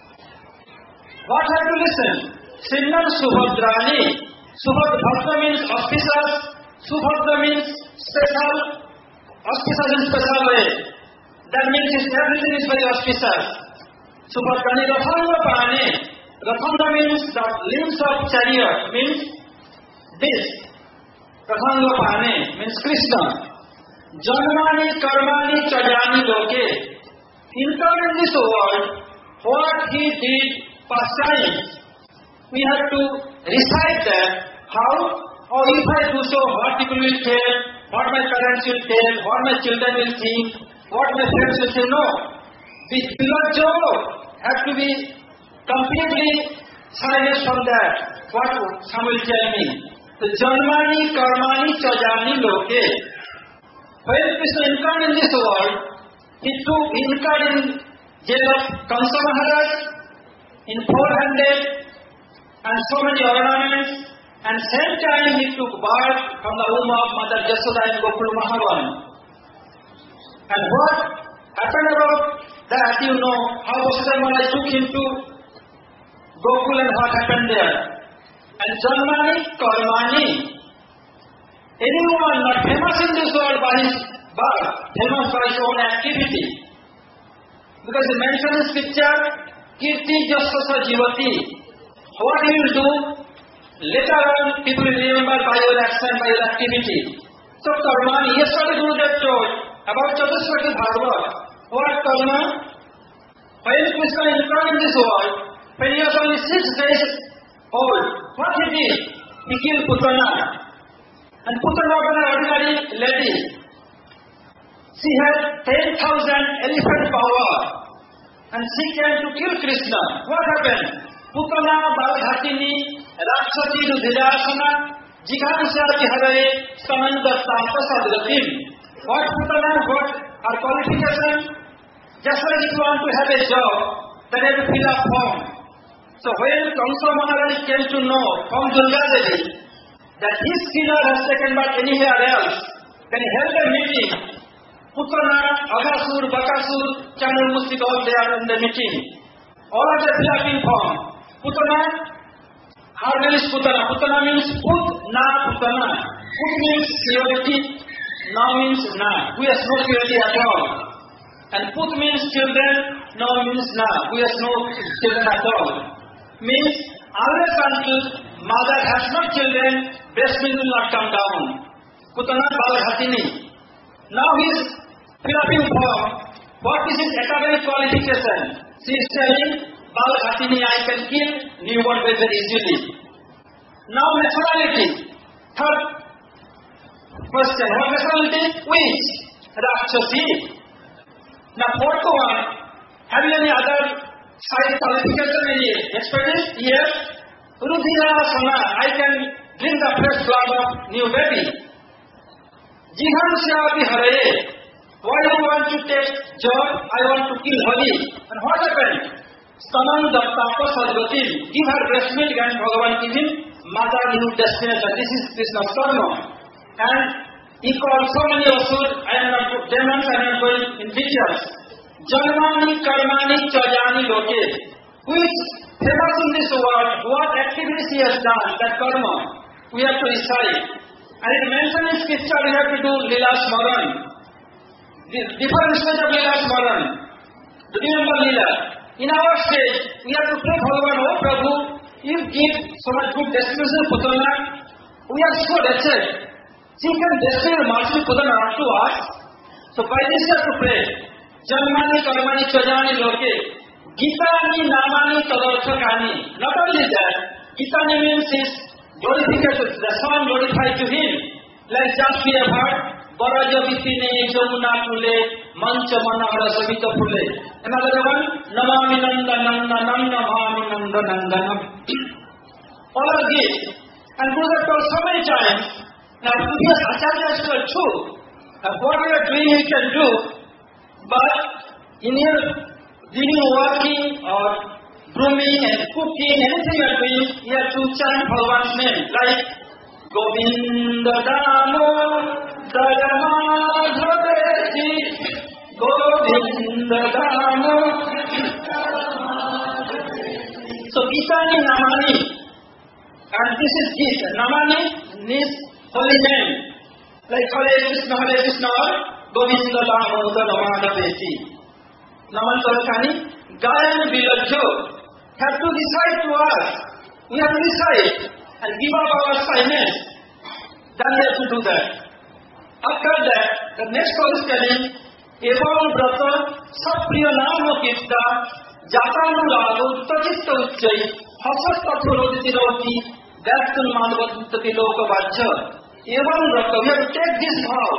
What had to listen? Simnan Subhadrani. Subhadra means auspicious, Subhadra means special, auspicious in special way. That means everything is very auspicious. Subhadrani Rathanga Pane. Rathanga means the limbs of chariot, means this. Rathanga Pane means Krishna. Janmani Karmani Chayani Loke. Incarnate in this world, what he did past time, we have to recite that. How? Or if I do so, what people will tell, what my parents will tell, what my children will think, what my friends will say. No. The Pilajo have to be completely silent from that. What some will tell me. The Janmani Karmani Chayani Loke. When Krishna incarnated in this world, he took incarnate in jail of Kamsa Maharaj in four hundred and so many ornaments, and same time he took birth from the womb of Mother Jasoda in Gokul Mahavan. And what happened about that, you know, how Vasudeva Maharaj took him to Gokul and what happened there. And Janmani Karmani. Anyone not famous in this world by his birth, famous by his own activity. Because he mentioned in scripture, Kirti Jasasa Jivati. What you will do, later on people will remember by your action, by your activity. So Karmani, yesterday Gurudev told about Chatusvati Bhagavat. What Karma? When Krishna incarnated in this world, when he was only six days old, what he did? He killed Putana. And Putana was an ordinary lady. She had ten thousand elephant power. And she came to kill Krishna. What happened? Putana Balghatini, Rakshati Rudhirasana, Jighansati Hadare, Samanda Tampasadgatim. What Putana, what our qualification? Just like if you want to have a job, then you have to fill up form. So when Kamsa Maharaj came to know from Durga Devi that his killer has taken back anywhere else, then he held a meeting. Putana, Aghasur, Bakasur, Chanur Mustik, all they are in the meeting. All of the fill up in form. Putana, how name is Putana? Putana means Put, Na, Putana. Put means purity, Na means Na. Who has no purity at all. And Put means children, Na means Na. Who has no children at all. Means, unless until mother has no children, breast milk will not come down. Putana Balghatini. Now he is filling form. What is his academic qualification? She is telling, Balghatini, I can kill newborn baby very easily. Now nationality. Third question. What nationality? Which? Rakshasi. Now fourth one. Have you any other side qualification? Any expertise? Yes. Rudhirasana. I can drink the fresh blood of new baby. Jihansyapi Hare. Why do you want to take job? I want to kill Hari. And what happened? Staman Dattapa Sadvatim. Give her breast milk and Bhagavan give him Mata Ginu destination. This is Krishna's karma. And he called so many asur, I am not demons, I am not going in details. Janmani Karmani Chajani Loke. Which famous in this world, what activities he has done, that karma, we have to recite. And it mentioned in scripture we have to do Lila Smaran. The different stage of Lila Smaran. Do you remember Lila? In our stage, we have to pray Bhagavan, oh Prabhu, you give so much good destination Putana. We are so wretched. She can destinate Marshal Putana not to us. So by this we have to pray. Janmani Karmani Chajani Loke. Gita ni Namani Tadarthakani. Not only that, Gita means is glorification, the song glorified to him. Like just we have heard, Baraja Vitine Jamuna Pule, Mancha Manahara Savita Pule. Another one, Namami Nanda Nanda Nanda Namami Nanda Nanda Nam. All of this. And Guru has told so many times, now previous acharyas were true. And what we are doing we can do, but in your doing working or grooming and cooking, anything you are doing, you have to chant Bhagavan's name, like Govinda Damo Dayamadhaveji, Govinda Damo. So Gita ni Namani, and this is Gita. Namani means holy name, like Hare Krishna, Hare Krishna, Govinda Damo Dayamadhaveji. Naman Tarakani, Gayan Vilajjo. Have to decide to us. We have to decide and give up our assignments. Then we have to do that. After that, the next call is telling, Evam Brata Sapriya Nama Kirta Jatanu Rago Tachitta Uchchai Hasat Tathuroditi Roti Daktun Madhvatati Loka Vajja. Evam Brata, we have to take this vow.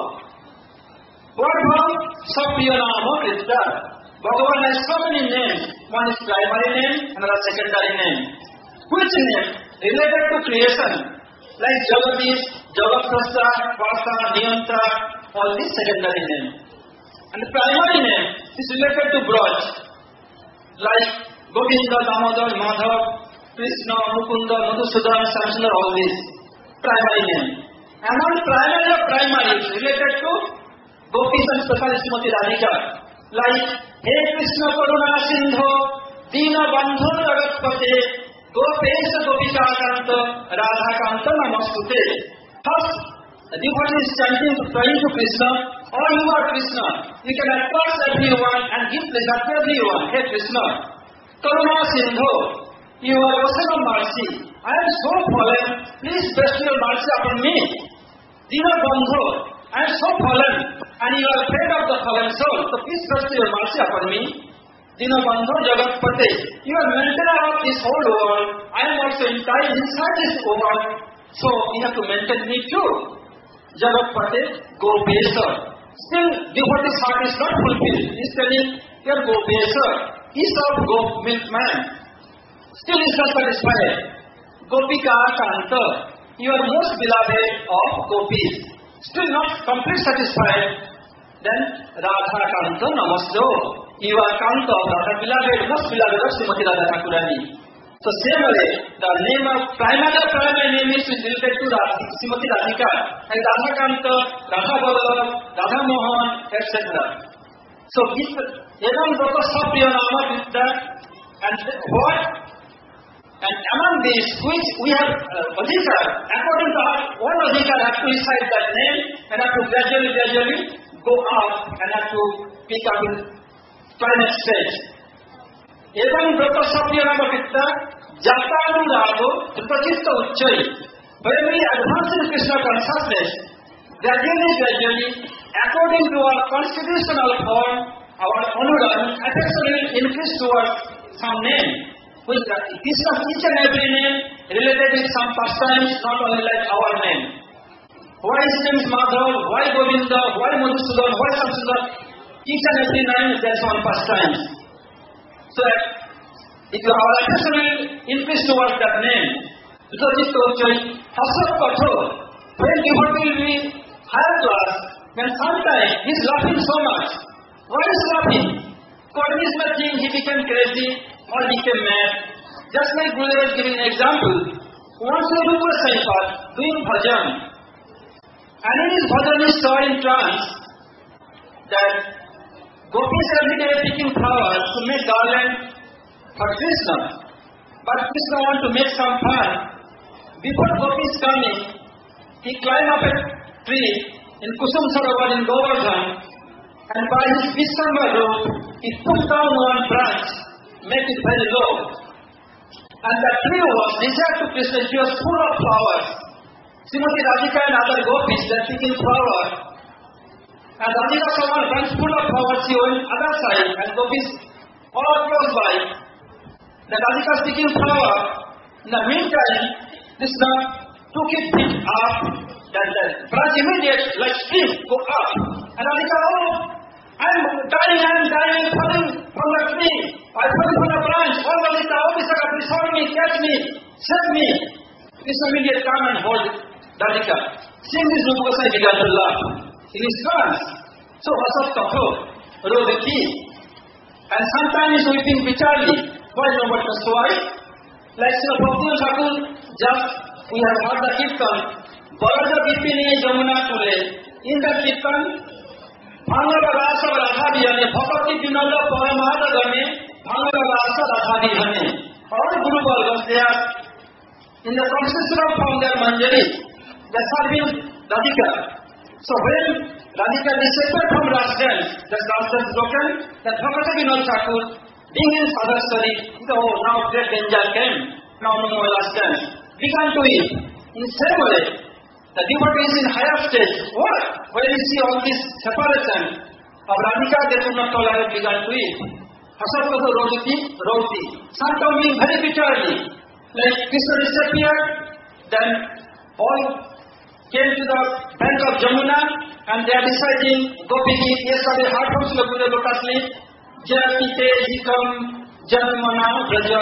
What vow? Sapriya Nama Kirta. Bhagavan has so many names. One is primary name, another secondary name. Which name? Related to creation. Like Jagadish, Jagatrasa, Vasa, Niyanta, all these secondary names. And the primary name is related to Braj. Like Govinda, Damodar, Madhav, Krishna, Mukunda, Madhusudan, Samsundar, all these. Primary name. And on primary or primary is related to Gopis and special Srimati Radhika. Like He Krishna Karuna Sindho, Dina Bandhu Jagatpate, Gopesha Gopika Kanta, Radha Kanta Namastute. First, the devotee is chanting, praying to Krishna, or you are Krishna. You can attract everyone and give pleasure to everyone. Hey Krishna, Karuna Sindho, you are ocean of mercy. I am so fallen, please bestow your mercy upon me. Dina Bandhu, I am so fallen, and you are afraid of the fallen soul, so please bestow your mercy upon me. Dinabandhu Jagatpate, you are maintainer of this whole world. I am also inside inside this world, so you have to maintain me too. Jagatpate, Gopesha. Still, devotee's heart is not fulfilled. He is telling, here Gopesha, he served Gop milkman. Still is not satisfied. Gopika Kanta, you are most beloved of Gopis. Still not completely satisfied. Then Radha Kanta Namasto. You are Kanta of Radha, beloved, most beloved of Srimati Radha Thakurani. So same way, the name of primary primary name is related to Radha, Srimati Radhika, like Radha Kanta, Radha Ballabha, Radha Mohan, et cetera. So Evam Brata Sapriya Nama Vidya, and what? And among these, which we have uh, Adhikar, according to our own Adhikar, have to recite that name and have to gradually, gradually go up and have to pick up in final stage. Evam Brata Sapriya Nama Vidya, Jatanu Rago, Tachitta Uchchai. When we advance in Krishna consciousness, gradually, gradually, according to our constitutional form, our Anuran, affection will increase towards some name. With each and every name related with some pastimes, not only like our name. Why his name is Madhav, why Govinda, why Madhusudan, why Samsundar? Each and every name there is one pastime. So that if our affection will increase towards that name, because it's also Hasat Patho, when devotee will be higher to us, then sometimes he is laughing so much. Why is laughing? God is nothing, he became crazy. or became mad. Just like Gurudev was giving an example, once a Rupa Saifat doing bhajan, and in his bhajan he saw in trance that gopis every day picking flowers to make garland for Krishna. But Krishna want to make some fun. Before gopis coming, he climbed up a tree in Kusum Sarovar in Govardhan, and by his Vishwamba rope, he put down one branch, make it very low. And that tree was desired to Krishna, it was full of flowers. Srimati Radhika and other gopis, they are picking flowers. And Radhika saw one branch full of flowers, she went other side, and gopis all close by. The Radhika is picking flower. In the meantime, Krishna took it bit up, then the branch immediate, like stream, go up. And Radhika, oh, I'm dying, I'm dying, falling from the tree. I fell from the branch. All Radhika, oh, Krishna, please hold me, catch me, save me. Krishna immediate come and hold Radhika. Seeing this, Rupa Goswami began to laugh in his trance. So, Asat Kapho wrote the key. And sometimes he's weeping bitterly. Why no but why? Like Sri Bhakti Thakur, just we have heard the Kirtan, Baraja Bipini Jamuna Kule. In the Kirtan, Bhangava Rasa Radhadi Hane, Bhakti Vinada Paramahada Gane, Bhangava Rasa Radhadi Hane. All Guru Balgas, they are in the process of from their Manjari, they are serving Radhika. So when Radhika disappeared from Ras dance, the Ras dance broken, then Bhakti Vinod Thakur, being in Sadhar study, oh, now great danger came, now no more last dance. Began to eat. In the same way, the devotee is in higher stage. What? When you see all this separation of Radhika, they could not tolerate, began to eat. Asatvato Roti, Roti. Sometimes being very bitterly. Like Krishna disappeared, then all came to the bank of Jamuna, and they are deciding, Gopi Geet, yesterday heard from Srila Gurudev Lotus Leaf, Jayapite, Jikam, Janmana, Braja,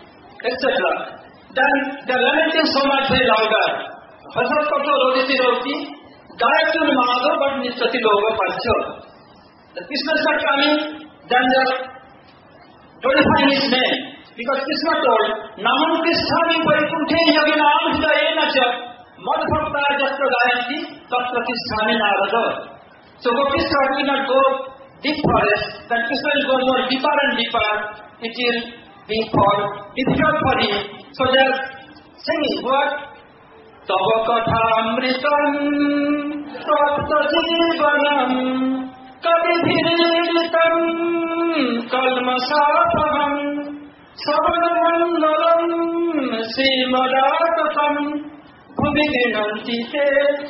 et cetera. Then they are lamenting so much very louder. Hasatkato Roditi Roti, Gayatun Mahado, but Nistati Loga Parcho. The Krishnas are coming, then they are glorifying his name. Because Krishna told, Naman Krishnami Parikunte Yaginam Hidayena Cha, Madhbhakta Jatra Gayanti, Tatra Krishnami Narada. So Gopis will not go deep forest, then Krishna will go more deeper and deeper. It will be for difficult for him. So they are singing what? Tava Katha Amritam Tapta Jivanam Kabidhiritam Kalmasapaham Savanamandalam Srimadatam Bhuvidinanti Te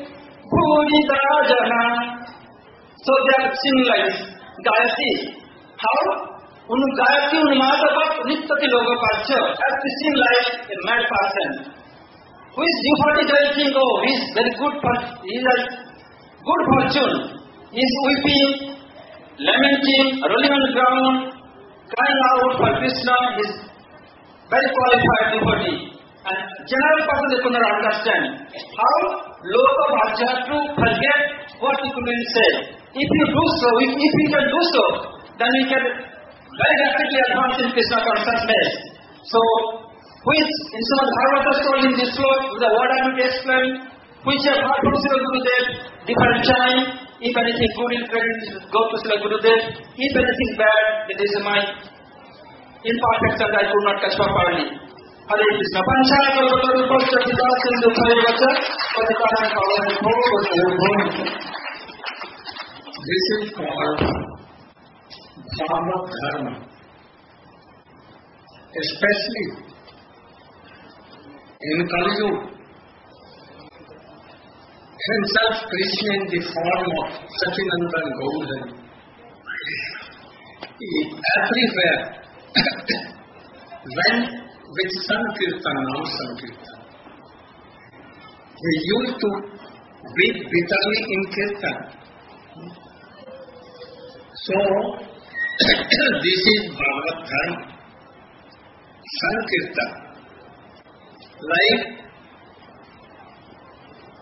Bhudidajana. So they are singing like Gayati. How? Unu Gayati Unmadapat Nittati Loga Parcha. As to sing like a mad person. Who is devotee they think, oh, he is very good, he has good fortune. He is weeping, lamenting, rolling on the ground, crying out for Krishna. He is very qualified devotee. And general person they could not understand. How? Loka Bhaja to forget what he could say. If you do so, if, if we can do so, then we can very rapidly advance in Krishna consciousness. So, which in Srimad Bhagavata told in this floor, the word I will explain, which have heard from Srila Gurudev, different time, if anything good is present, go to Srila Gurudev, if anything bad, it is my imperfection I could not catch properly. Hare Krishna. Pancha Kalpataru Pascha Pita Sindhu Bhayavacha Patitanam Pavanam Bhava Bhava. This is called Bhava Dharma. Especially in Kali Yuga, himself Krishna in the form of Sachidananda and Govardhan, everywhere went with Sankirtan, now Sankirtan. He used to weep bitterly in Kirtan. So, this is Bhagavad Dharma, Sankirtan. Like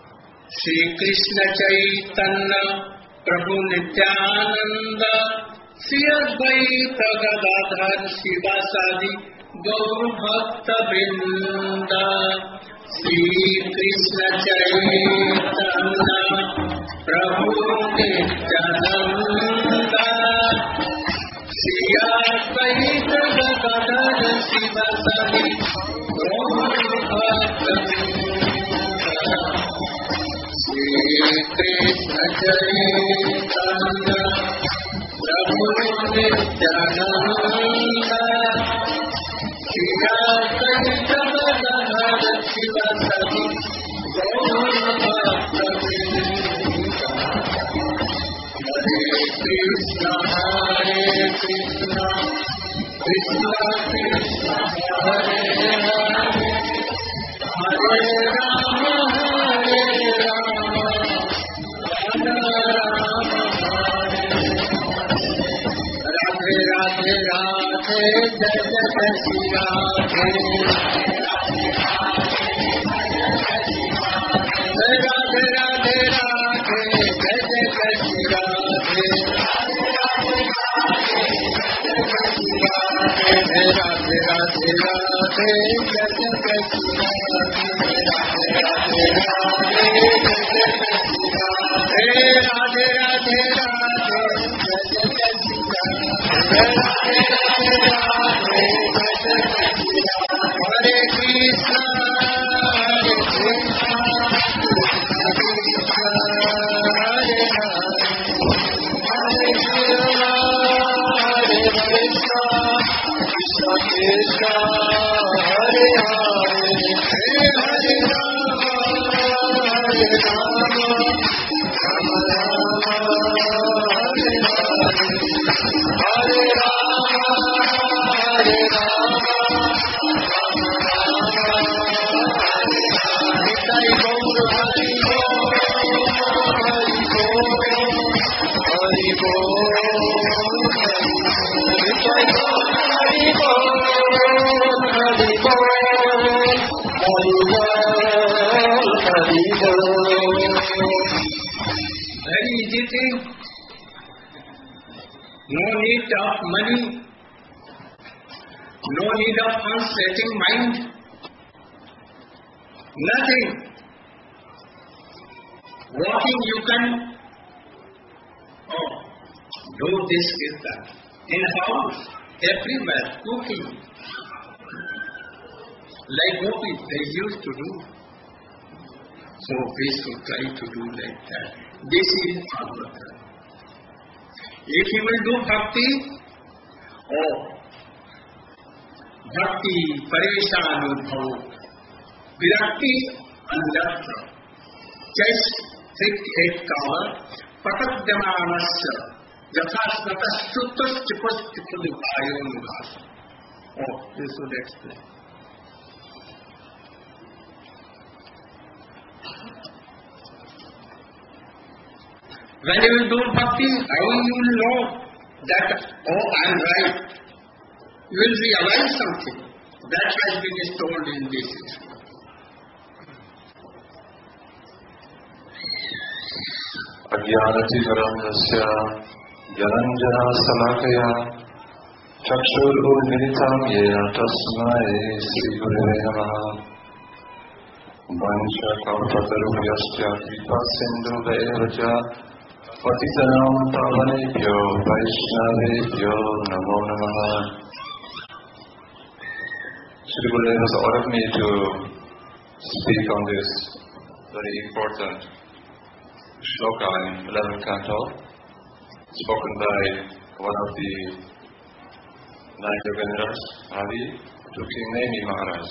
Shri Krishna Chaitanya Prabhu Nityananda Sri Advaita Gadadhar Shivasadi Gaur Bhakta Vrinda Sri Krishna Chaitanya Prabhu Nityananda Sri Advaita Gadadhar Shivasadi Gaur Bhakta Vrinda Sri Krishna Chaitanya Prabhu Nityananda Sri Advaita Gadadhar Shivasadi Gaur Bhakta Vrinda Hare Krishna Hare Krishna Krishna Krishna Hare Hare Hare Rama Hare Rama Rama Rama Hare Radhe Radhe Jai Jai Shri Radhe Radhe Radhe Radhe Jai Jai Shri Radhe Radhe Radhe Radhe Jai Jai Shri Radhe Radhe Radhe Radhe Hare Krishna Hare Krishna Krishna Hare Hare Hare Krishna Hare Krishna Krishna Krishna Hare Hare Hare Rama Hare Rama Rama Rama Hare Hare Hare Rama Hare Rama Rama Rama Hare Hare Nitai Gaur Hari Bol Hari Bol Hari Bol Nitai Gaur Hari Bol Hari Bol Hari Bol Hari Bol. Very easy thing. No need of money, no need of unsetting mind, nothing. Walking you can, oh, do this kirtan. In house, everywhere, cooking. Like gopis, they used to do. So we should try to do like that. This is Bhagavatam. If he will do bhakti, oh, bhakti, pareshanubhav, virakti, anlatra, just thick eight cover, patadyamanasya, yathasnatas suttas chipastipudipayonuvas. Oh, this would explain. When you will do bhakti, how you will know that, oh, I am right. You will realize something. That has been told in this issue. Ajnanativaramyasya Jananjana Salakaya Chakshururmilitam Yena Tasmai Sri Gurave Namaha Vansha Kalpatarubhyasya Kripa Sindhu Vairaja Patitanam Pavanebhyo Vaishnavebhyo Namo Namaha. Sri Gurudev has ordered me to speak on this very important shloka in eleventh canto, spoken by one of the nine Yogendras, Adi, to King Nemi Maharaj.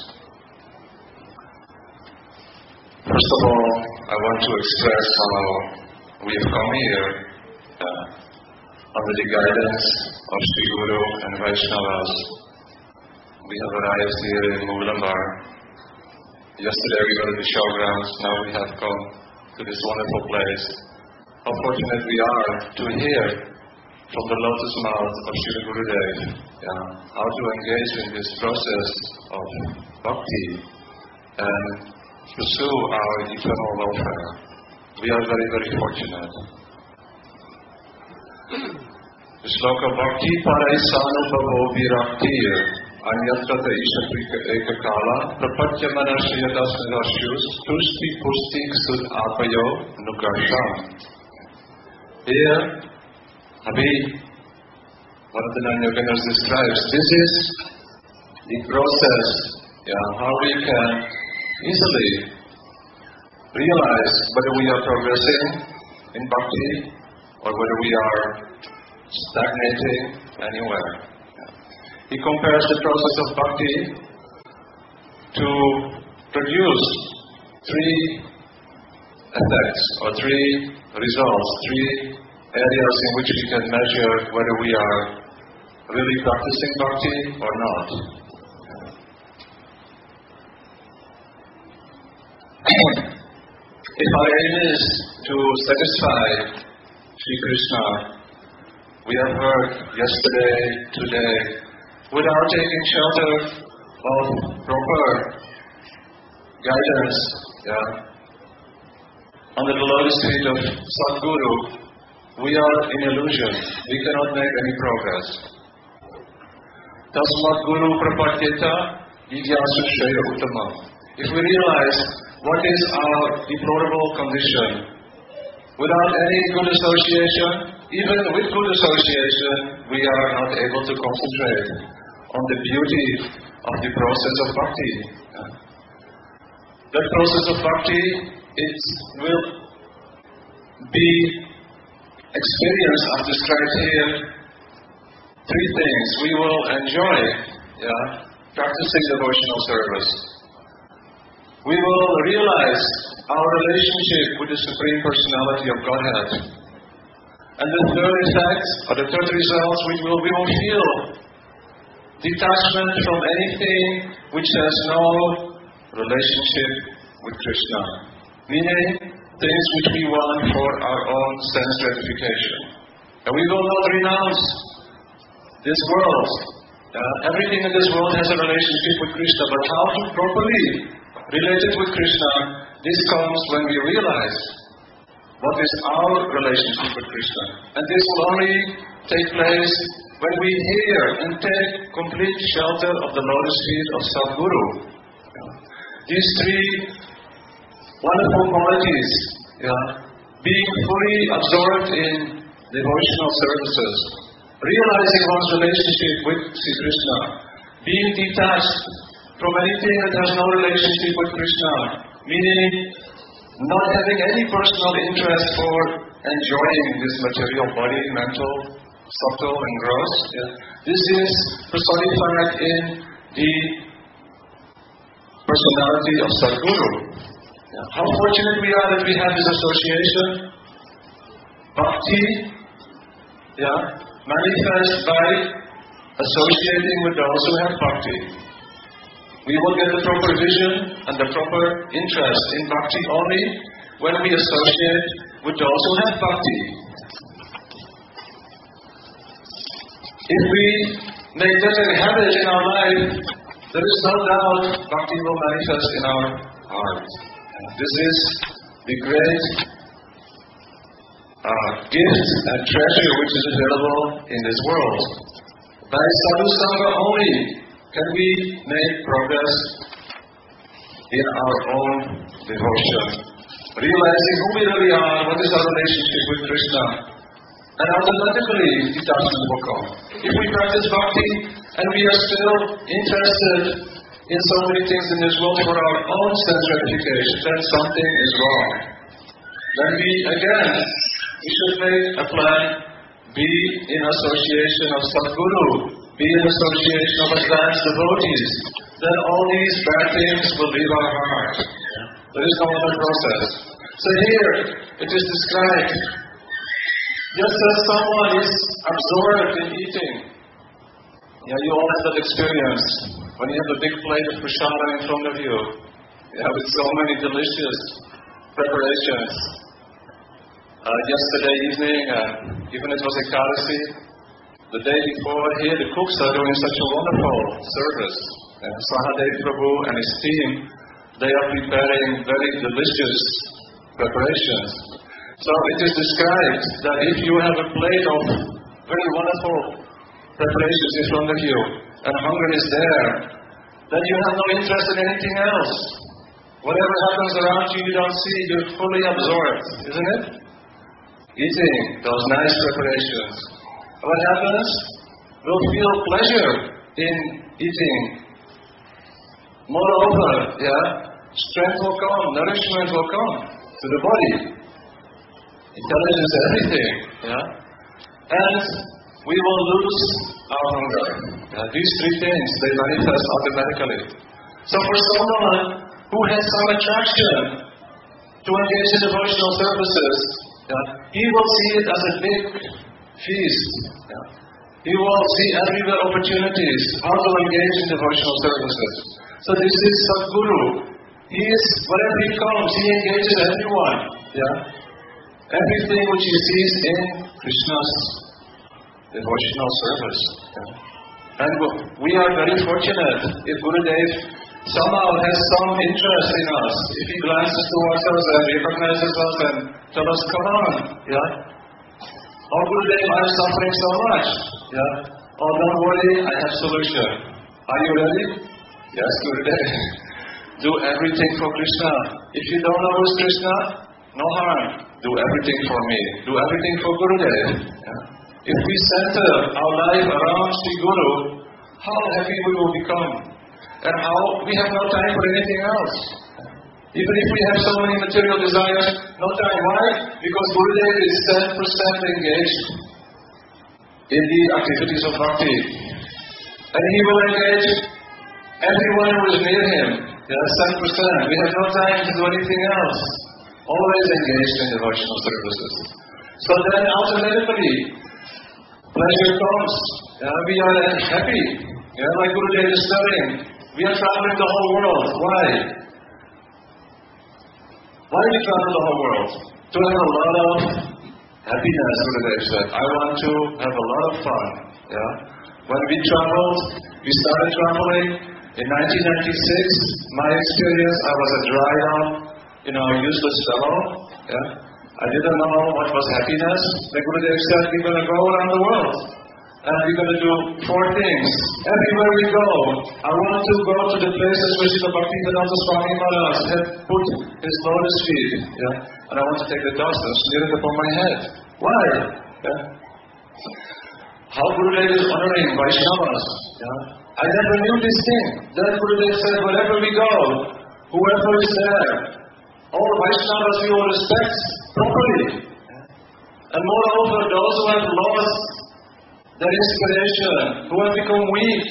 First of all, I want to express how we have come here uh, under the guidance of Sri Guru and Vaishnavas. We have arrived here in Mugulambar. Yesterday we were at the showgrounds, now we have come to this wonderful place. How fortunate we are to hear from the lotus mouth of Sri Gurudev yeah, how to engage in this process of bhakti and pursue our eternal welfare. We are very, very fortunate. Shloka Bhakti Paraisanubhavo Viraktir Anyatrata Ishatrika Ekakala Prapatya Manashyatasnirashyus Tushti Pustik Sud Apayo Nukarsham. Here, Habib, one of the nine yoginas describes, this is the process, yeah, how we can easily realize whether we are progressing in bhakti or whether we are stagnating anywhere. Yeah. He compares the process of bhakti to produce three effects or three results, three areas in which we can measure whether we are really practicing bhakti or not. If our aim is to satisfy Sri Krishna, we have heard yesterday, today, without taking shelter of proper guidance, yeah, under the lotus feet of Sadguru, we are in illusion. We cannot make any progress. Tasmat Guru Prapadyeta Yigyasu Shreya Uttama. If we realize what is our deplorable condition, without any good association, even with good association, we are not able to concentrate on the beauty of the process of bhakti. That process of bhakti, it will be experienced as described here. Three things. We will enjoy, yeah, practicing devotional service. We will realize our relationship with the Supreme Personality of Godhead. And the third effect, or the third result, we will, we will feel detachment from anything which has no relationship with Krishna. Meaning, things which we want for our own sense gratification. And we will not renounce this world. Uh, everything in this world has a relationship with Krishna, but how to properly relate it with Krishna, this comes when we realize what is our relationship with Krishna. And this will only take place when we hear and take complete shelter of the lotus feet of Sadguru. These three wonderful qualities, yeah, being fully absorbed in devotional services, realizing one's relationship with Sri Krishna, being detached from anything that has no relationship with Krishna, meaning not having any personal interest for enjoying this material body, mental, subtle and gross. Yeah. This is personified in the personality of Sadguru. Yeah. How fortunate we are that we have this association. Bhakti, yeah, manifest by associating with those who have bhakti. We will get the proper vision and the proper interest in bhakti only when we associate with those who have bhakti. If we make that a habit in our life, there is no doubt bhakti will manifest in our heart. This is the great uh, gift and treasure which is available in this world. By sadhu sangha only can we make progress in our own devotion, realizing who we really are, what is our relationship with Krishna, and automatically detachment will come. If we practice bhakti and we are still interested in so many things in this world for our own sense gratification, then something is wrong. Then we, again, we should make a plan, be in association of Sadguru, be in association of advanced devotees. Then all these bad things will leave our heart. There is no other process. So here, it is described, just as someone is absorbed in eating. Yeah, you all have that experience. When you have a big plate of prasada in front of you, yeah, with so many delicious preparations. Uh, yesterday evening, uh, even it was Ekadasi, the day before, here the cooks are doing such a wonderful service. Uh, Sahadev Prabhu and his team, they are preparing very delicious preparations. So it is described that if you have a plate of very wonderful preparations in front of you, and hunger is there, then you have no interest in anything else. Whatever happens around you, you don't see, you're fully absorbed, isn't it? Eating those nice preparations. What happens? We'll feel pleasure in eating. Moreover, yeah, strength will come, nourishment will come to the body. Intelligence, everything, yeah. And we will lose our hunger. Yeah, these three things, they manifest automatically. So for someone who has some attraction to engage in devotional services, yeah, he will see it as a big feast. Yeah. He will see everywhere opportunities how to engage in devotional services. So this is Sadguru. He is, wherever he comes, he engages everyone. Yeah. Everything which he sees in Krishna's devotional service. Yeah. And we are very fortunate if Gurudev somehow has some interest in us. If he glances towards us and recognizes us and tells us, come on, yeah. Oh Gurudev, I am suffering so much. Yeah. Oh, don't worry, I have solution. Are you ready? Yes, Gurudev. Do everything for Krishna. If you don't know who's Krishna, no harm. Do everything for me. Do everything for Gurudev. Yeah. If we center our life around Sri Guru, how happy we will become. And how we have no time for anything else. Even if we have so many material desires, no time. Why? Because Gurudev is ten percent engaged in the activities of bhakti. And he will engage everyone who is near him. Yes, ten percent. We have no time to do anything else. Always engaged in devotional services. So then automatically, pleasure comes. Yeah, we are happy. Yeah, like Gurudev is telling. We are traveling the whole world. Why? Why do we travel the whole world? To have a lot of happiness, Gurudev said. I want to have a lot of fun. Yeah. When we traveled, we started traveling in nineteen ninety-six. My experience, I was a dried up, you know, useless fellow. Yeah. I didn't know what was happiness. The Gurudev said, we're going to go around the world. And we're going to do four things. Everywhere we go, I want to go to the places where Srila Bhaktivedanta Swami Maharaj had put his lotus feet. Yeah? And I want to take the dust and smear it upon my head. Why? Yeah? How Gurudev is honoring Vaishnavas. Yeah? I never knew this thing. Then Gurudev said, wherever we go, whoever is there, all the Vaishnavas we will respect properly. Yeah? And moreover, those who have lost their inspiration, who have become weak,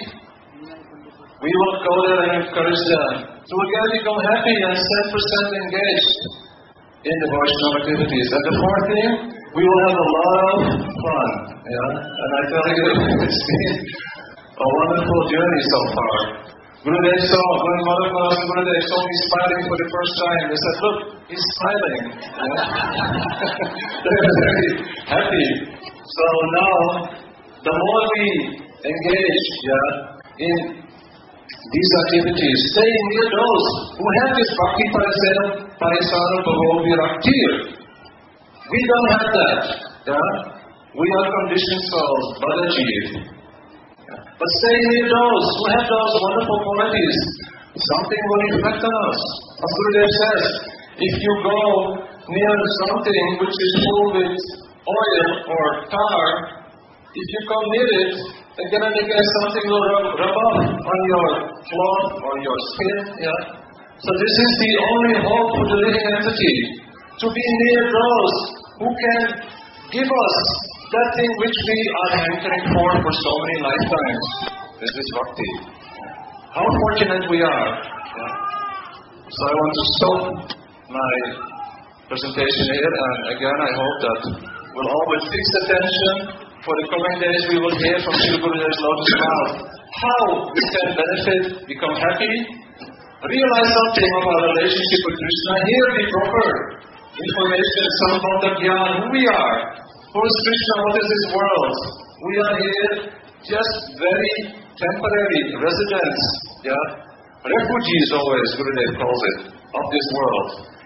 we will go there and encourage them to again become happy and ten percent engaged in devotional activities. And the fourth thing, we will have a lot of fun. Yeah? And I tell you, it's been a wonderful journey so far. Gurudev saw, when Madhavadas and Gurudev saw me smiling for the first time, they said, look, he's smiling. Yeah? They were very happy. So now, the more we engage yeah, in these activities, staying near those who have this bhakti parisana bhavo virakti. We don't have that. Yeah? We are conditioned souls, badajiv. Yeah. But stay near those who have those wonderful qualities. Something will reflect on us. As Gurudev says, if you go near something which is full with oil or tar, if you come near it, again and again something will rub, rub off on your cloth or your skin. Yeah? So this is the only hope for the living entity. To be near those who can give us that thing which we are hankering for for so many lifetimes. This is bhakti. How fortunate we are. Yeah? So I want to stop my presentation here, and again I hope that we'll all with fixed attention. For the coming days, we will hear from Sri Gurudev's lotus mouth how we can benefit, become happy, realize something of our relationship with Krishna, hear the proper information, some about the Gyan, who we are, who is Krishna, what is His world. We are here just very temporary residents, yeah, refugees always, Gurudev calls it, of this world.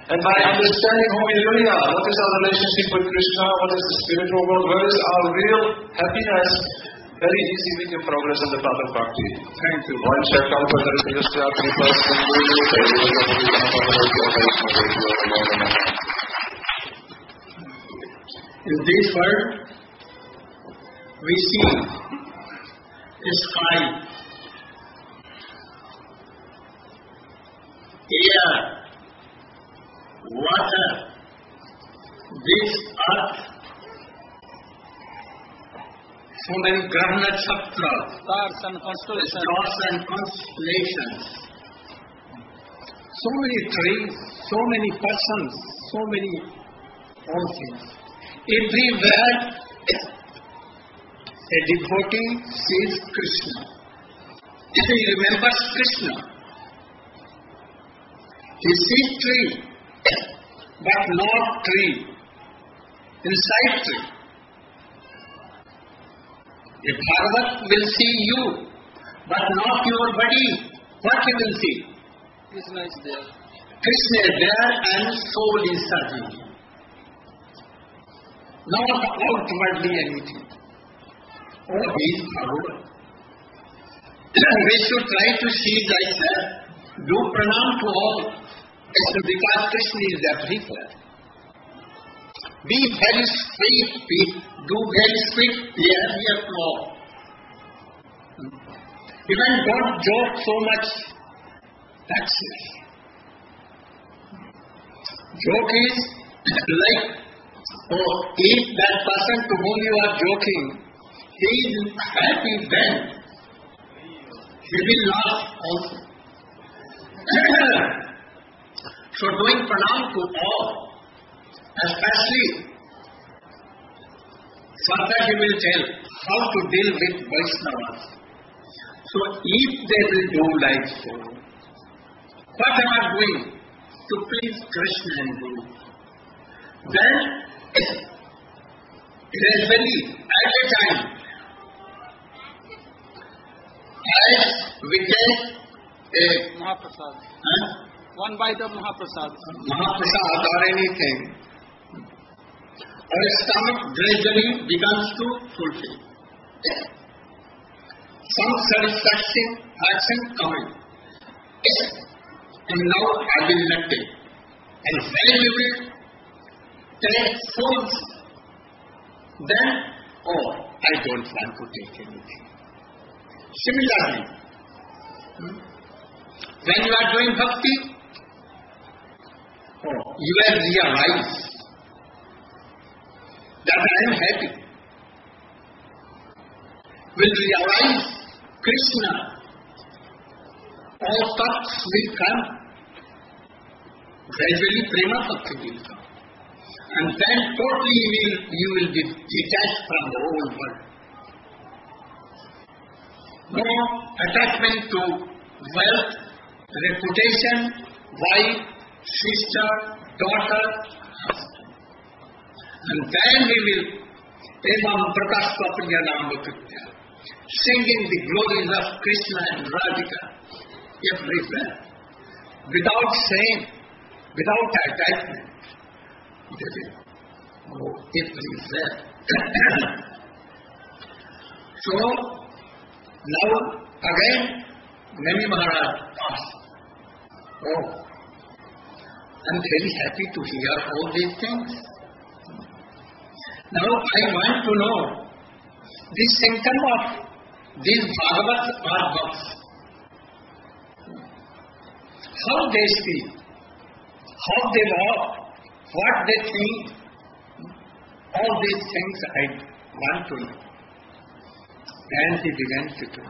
And by understanding who we really are, what is our relationship with Krishna, what is the spiritual world, where is our real happiness, very easy we can progress in the path of bhakti. Thank you. One shall come for the register of the person who in this world, we see the sky, air, water, this earth, so many graha nakshatras, Stars and constellations. stars and constellations, so many trees, so many persons, so many all things. Everywhere a devotee sees Krishna. He remembers Krishna. He sees tree, but not tree, inside tree. A Bhagavat will see you, but not your body. What he will see? Krishna is there. Krishna is there and soul is serving him. Not outwardly anything. Oh, he is Bhagavan. We should try to see thyself. Do pranam to all. Because Krishna is everywhere. Be very sweet. Be, do very sweet behavior to all. Even don't joke so much. That's it. Joke is like, oh, if that person to whom you are joking, he is happy then, he will laugh also. So doing pranam to all, especially, further he will tell how to deal with Vaishnavas. So if they will do like so, what am I doing? To please Krishna and Guru. Then, gradually, at a time, as we get a Mahaprasad. huh? One bite of Mahaprasad. Mahaprasad or anything, our stomach gradually begins to fulfill. Some satisfaction action coming. And now I will not take. And when you will take foods, then, oh, I don't want to take anything. Similarly, hmm, when you are doing bhakti, oh, you will realize that I am happy. Will realize Krishna, all thoughts will come. Gradually prema bhakti will come. And then totally you will, you will be detached from the whole world. No attachment to wealth, reputation, wife, sister, daughter, husband. And then we will evam prakashva priya namakritya, singing the glories of Krishna and Radhika everywhere, without saying, without attachment. They will go everywhere. So, now again, Nami Maharaj asked, oh, I'm very happy to hear all these things. Now I want to know the symptom of these Bhagavats or books. How they speak, how they walk, what they think, all these things I want to know. And he began to do.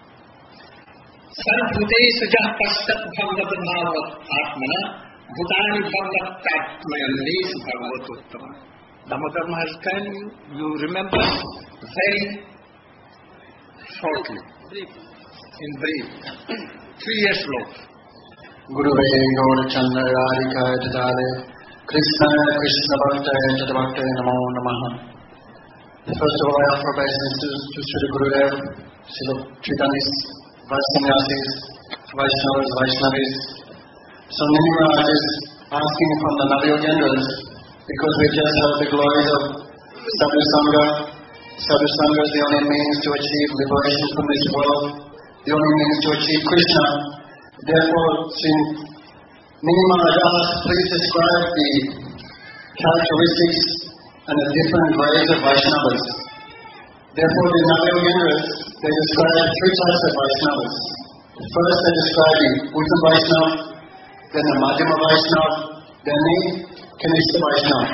Sarvbhutesu jah pasyat bhagavat bhavat atmana bhutani bhagat tatmayandesu bhagavat uttama. Damodar Maharaj, can you, you remember very shortly, in brief, three years long. Gurave Gaurachandra Radhika Jadale Krishna Krishna Bhaktaya Jadabhaktaya Namo Namaha. First of all, I offer obeisance to, to Sri Gurudev, Srila Chaitanya's Vaishnavas, Vaishnavas, Vaishnavis. So many Maharajas asking from the Navayogendras, because we just heard the glories of Sadhu Sangha. Sadhu Sangha is the only means to achieve liberation from this world, the only means to achieve Krishna. Therefore, Sri Mini Maharaj asked, please describe the characteristics and the different grades of Vaishnavas. Therefore, the Navayogendras, they describe three types of Vaishnavas. First, they describe the Uttam Vaishnava, then the Madhyama Vaishnava, then the Kanishta Vaishnava.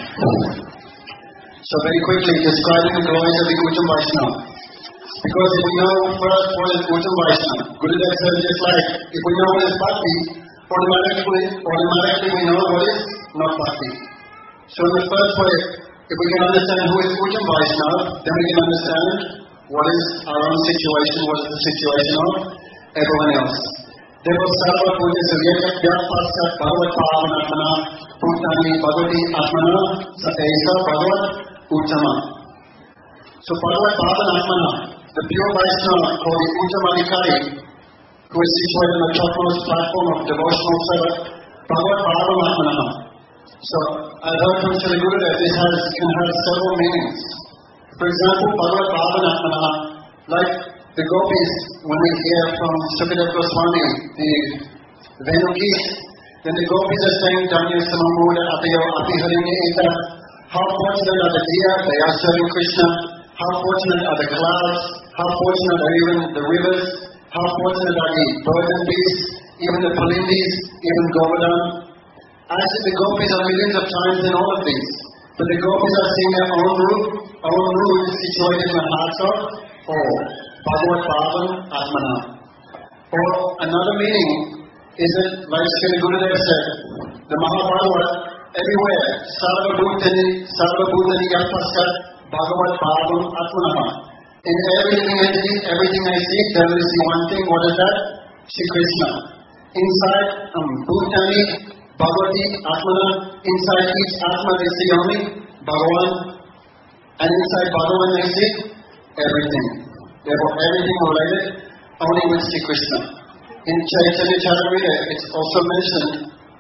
So very quickly, describing the glories of the Uttam Vaishnava. Because if we know first what is Uttam Vaishnava, Gurudev said just like, if we know what is Bhakti, automatically, automatically we know what is not Bhakti. So in the first way, if we can understand who is Uttam Vaishnava, then we can understand what is our own situation, what is the situation of everyone else. Therefore, Sarva Puja Suryaka Vyapasat Bhagavat Pavanatmana Putani Bhagavati Atmana Sateisa Bhagavat Uttama. So Bhagavat Pavanatmana, the pure Vaishnava called the Uttamadikari, who is situated on the topmost platform of devotional service, Bhagavat Pavanatmana. So, I heard from Sri Gurudev, this has, can have several meanings. For example, Bhagavat Pavanatmana, like the gopis, when we hear from Sukadeva Goswami, the Venu Geet, then the gopis are saying, Dhamya Samamuda Atayo Apiharini Eta. How fortunate are the deer, they are serving Krishna. How fortunate are the clouds. How fortunate are even the rivers. How fortunate are the birds and beasts, even the Palindis, even Govardhan. As if the gopis are millions of times in all of these. But the gopis are seeing their own root, own root is situated in the hearts of all. Bhagavat Pavan Atmana. Or another meaning is that, like Sri Gurudev said, the Mahabharata, everywhere, Sarva Bhutani, Sarva Bhutani Yapasat, Bhagavat Pavan Atmana. In every living entity, everything I see, there is the one thing, what is that? Shri Krishna. Inside um, Bhutani, Bhagavati, Atmana, inside each Atma they see only Bhagavan, and inside Bhagavan they see everything. Therefore, everything related only with Sri Krishna. In Chaitanya Charitamrita, it's also mentioned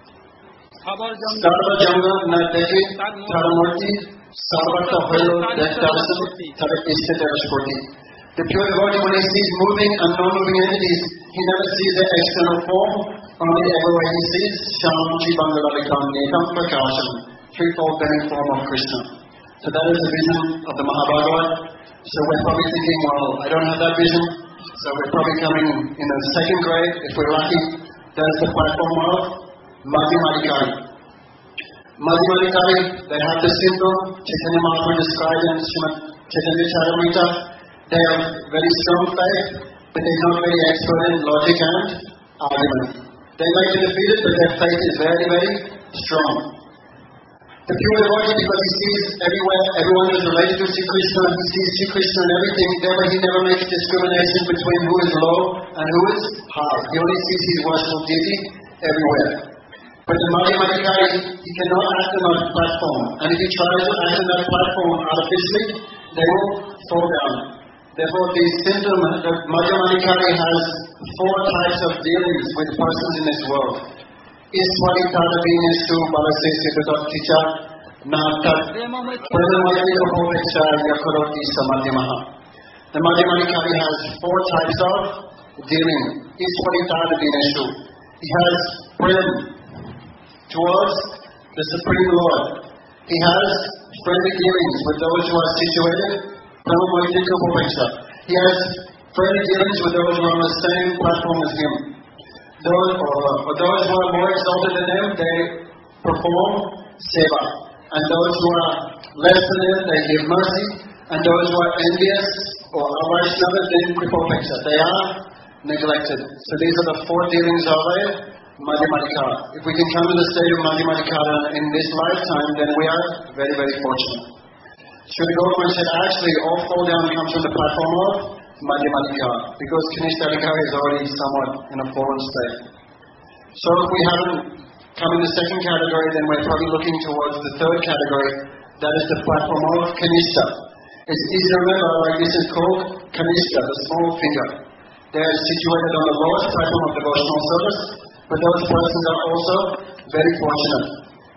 Sarva Janga Nadeki Taramurti Sarvata Hoyo Dektarasam Tara Istadavashpurti. The pure devotee, when he sees moving and non-moving entities, he never sees their external form, only everywhere he sees Shamji Bangaladikam Nekam Prakasham, threefold bearing form of Krishna. So that is the vision of the Mahabhagavad. So we're probably thinking, well, I don't have that vision, so we're probably coming in the second grade, if we're lucky. That's the platform of Madhyamadikari. Madhyamadikari, they have the symbol, Chaitanya Mahaprabhu described in Srimad Chaitanya Charitamrita. They have very strong faith, but they're not very expert in logic and argument. They might be defeated, but their faith is very, very strong. The pure devotee, because he sees everywhere, everyone is related to Sri Krishna, he sees Sri Krishna in everything, therefore he never makes discrimination between who is low and who is high. He only sees his worshipful deity everywhere. But the Madhyamadikari, he cannot act on that platform, and if he tries to act on that platform artificially, they will fall down. Therefore, the symptom that Madhyamadikari has four types of dealings with persons in this world. Iswari Tadavinesu Balasesi Vidakticha Natat Pranamati Kapovecha Yakaroti Samadhyamaha. The Madhyamadikari has four types of dealing. Iswari Tadavinesu. He has prem towards the Supreme Lord. He has friendly dealings with those who are situated. Pranamati Kapovecha. He has friendly dealings with those who are on the same platform as him. Those, or, or those who are more exalted than them, they perform seva. And those who are less than them, they give mercy. And those who are envious or avaishnavas, they kripopeksha. They are neglected. So these are the four dealings of a Madhyamadikara. If we can come to the state of Madhyamadikara in this lifetime, then we are very, very fortunate. Srila Gopal said, actually, all fall down comes from the platform of Madhyamadikara, because Kanishta Adhikari is already somewhat in a fallen state. So if we haven't come in the second category, then we're probably looking towards the third category, that is the platform of Kanishta. It's easy to remember, like this is called Kanishta, the small finger. They're situated on the lowest platform of devotional service, but those persons are also very fortunate.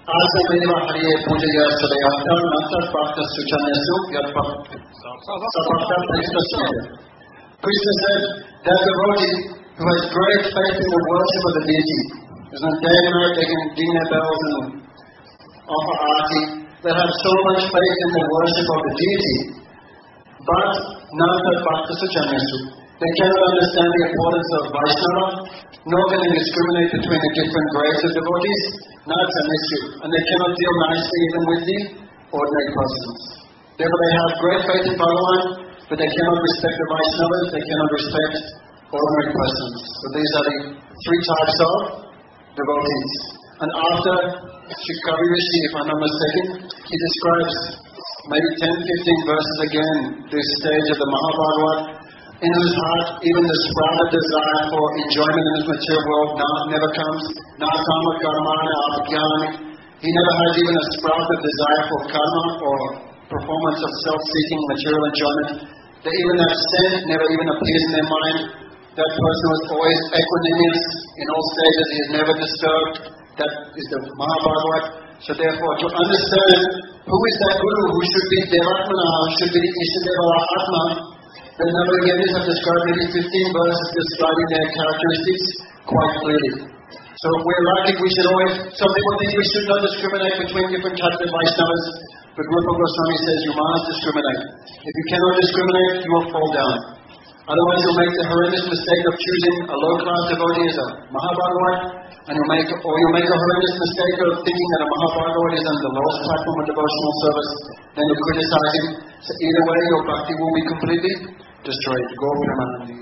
Asameva Hariye Puja Sadayata Nata Bhakta Suchanesu Yatpa Sabhakta Krishna. Krishna said that devotee who has great faith in the worship of the deity, is not day and night they can ding their bells and offer arati, that have so much faith in the worship of the deity, but Nata Bhakta Suchanesu. They cannot understand the importance of Vaishnava, nor can they discriminate between the different grades of devotees. That's an issue. And they cannot deal nicely even with the ordinary persons. Therefore they have great faith in Bhagavan, but they cannot respect the Vaishnavas, they cannot respect ordinary persons. So these are the three types of devotees. And after Sri Kavi Rishi, if I'm not mistaken, he describes maybe ten to fifteen verses again, this stage of the Mahabhagavat, in whose heart even the sprout of desire for enjoyment in this material world never comes. Nakama karmana abhyami. He never has even a sprout of desire for karma or performance of self-seeking material enjoyment. That even that sin never even appears in their mind. That person was always equanimous in all stages. He is never disturbed. That is the Mahabhagavat. So therefore, to understand who is that Guru, who should be Devatmana, who should be Ishadeva Atma, the Navayoginis have described maybe fifteen verses describing their characteristics quite clearly. So if we're lucky, we should always, some people think we should not discriminate between different types of Vaishnavas, but Rupa Goswami says you must discriminate. If you cannot discriminate, you will fall down. Otherwise you'll make the horrendous mistake of choosing a low-class devotee as a Mahabhagavat, and you'll make, or you'll make a horrendous mistake of thinking that a Mahabhagavat is on the lowest platform of devotional service, then you'll criticize him. So either way, your bhakti will be completely destroyed. Go Pramanandi.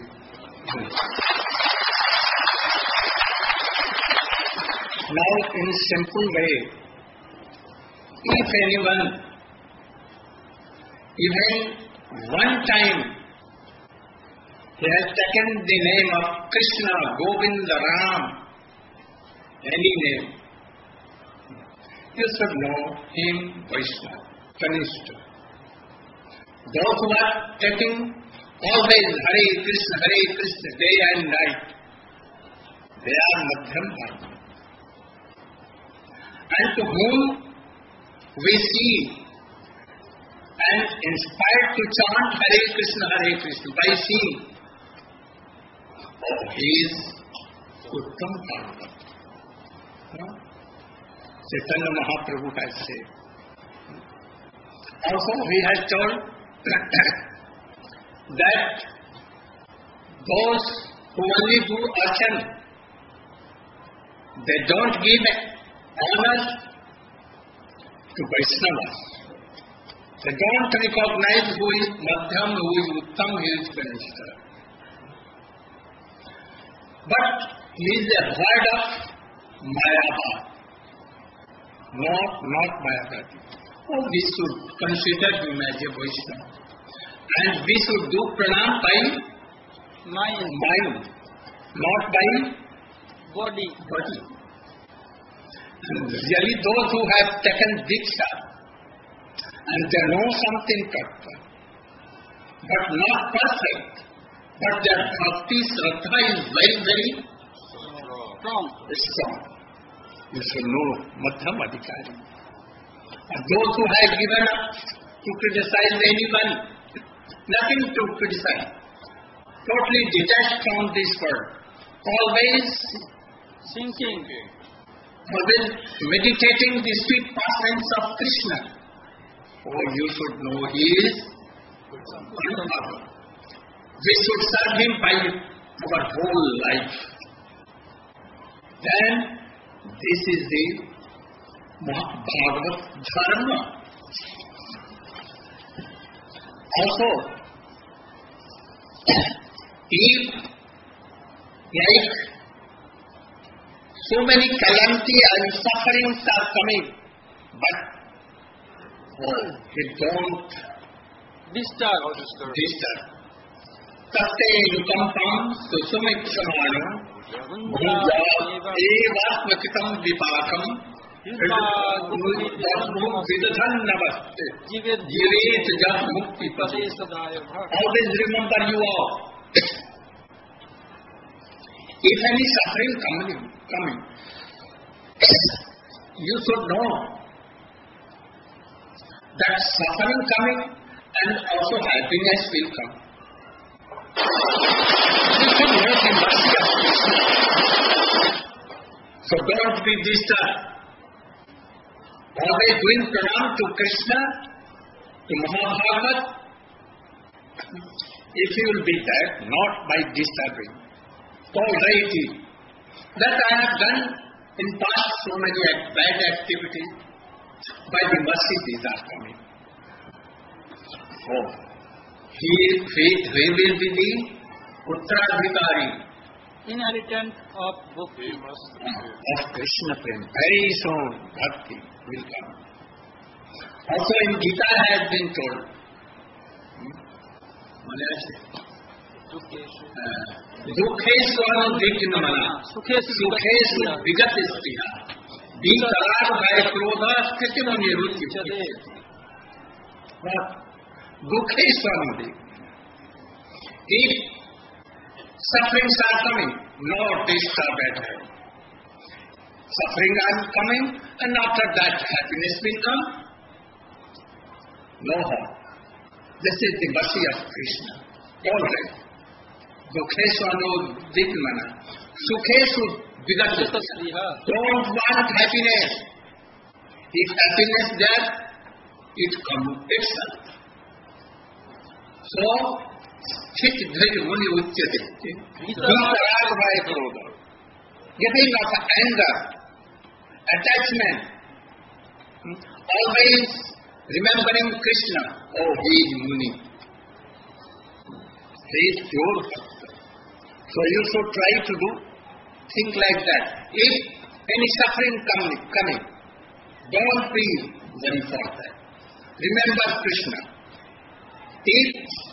Now, in a simple way, if anyone, even one time, he has taken the name of Krishna, Govinda, Ram, any name, you should know him Vaishnava, Kanishta. Those who are taking always Hare Krishna, Hare Krishna, day and night, they are Madhyam Bhagavad. And to whom we see and inspired to chant Hare Krishna, Hare Krishna by seeing, oh, he is Uttam Bhagavat. No? Chaitanya Mahaprabhu has said. Also, he has told that those who only do archan, they don't give honor to Vaishnavas. They don't recognize who is Madhyam, who is Uttam, who is Kanishta. But he is a word of Mayabha, not, not Mayabhati. Oh, we should consider him as a Vaishnava. And we should do pranam by mind, mind, not by body. body. And really those who have taken Diksha and they know something tattva, but not perfect, but their bhakti shraddha is very, very strong. strong. You should know Madhyam Adhikari. And those who have given up to criticize anyone, nothing to criticize, totally detached from this world, always thinking, always meditating the sweet pastimes of Krishna. Oh, you should know he is Bhagavan. We should serve him by our whole life. Then, this is the Bhagavad Dharma. Also, if like so many calamity and sufferings are coming, but oh, they don't disturb, disturb. Tate nukampam susumiksamano evatmakitam vipakam vidadhan namaste jivet jat mukti pade. Always remember you all. If any suffering coming, coming, you should know that suffering coming and also happiness will come. You should know the mercy of Krishna. So don't be disturbed. Always doing pranam to Krishna, to Mahabharata, if you will be there, not by disturbing. Alrighty. That I have done in past so many bad activities, by the mercy these are coming. Oh, he, he, he will be the Uttaradhikari, inheritant of bhakti. of Krishna Prem. Very soon, bhakti will come. Also in Gita has been told, Dukheswaram Vignamana, Sukheshu Vigatistiha, Vitarad by Krodha Stitima Nirutya. What? Dukheswaram. If sufferings are coming, no disturb at all. Suffering are coming, and after that happiness will come. No harm. This is the mercy of Krishna. All right. Dukheswano Vigmana. Sukheshu Vigatistiha. Don't want happiness. If happiness there, it comes itself. So, Chit Dhaj Muni Uchyate. Vitarad by Krodha. Getting of anger, attachment, always remembering Krishna. Oh, he is Muni. He is pure Bhakta. So you should try to do, think like that. If any suffering coming, coming, don't be worried for that. Remember Krishna. If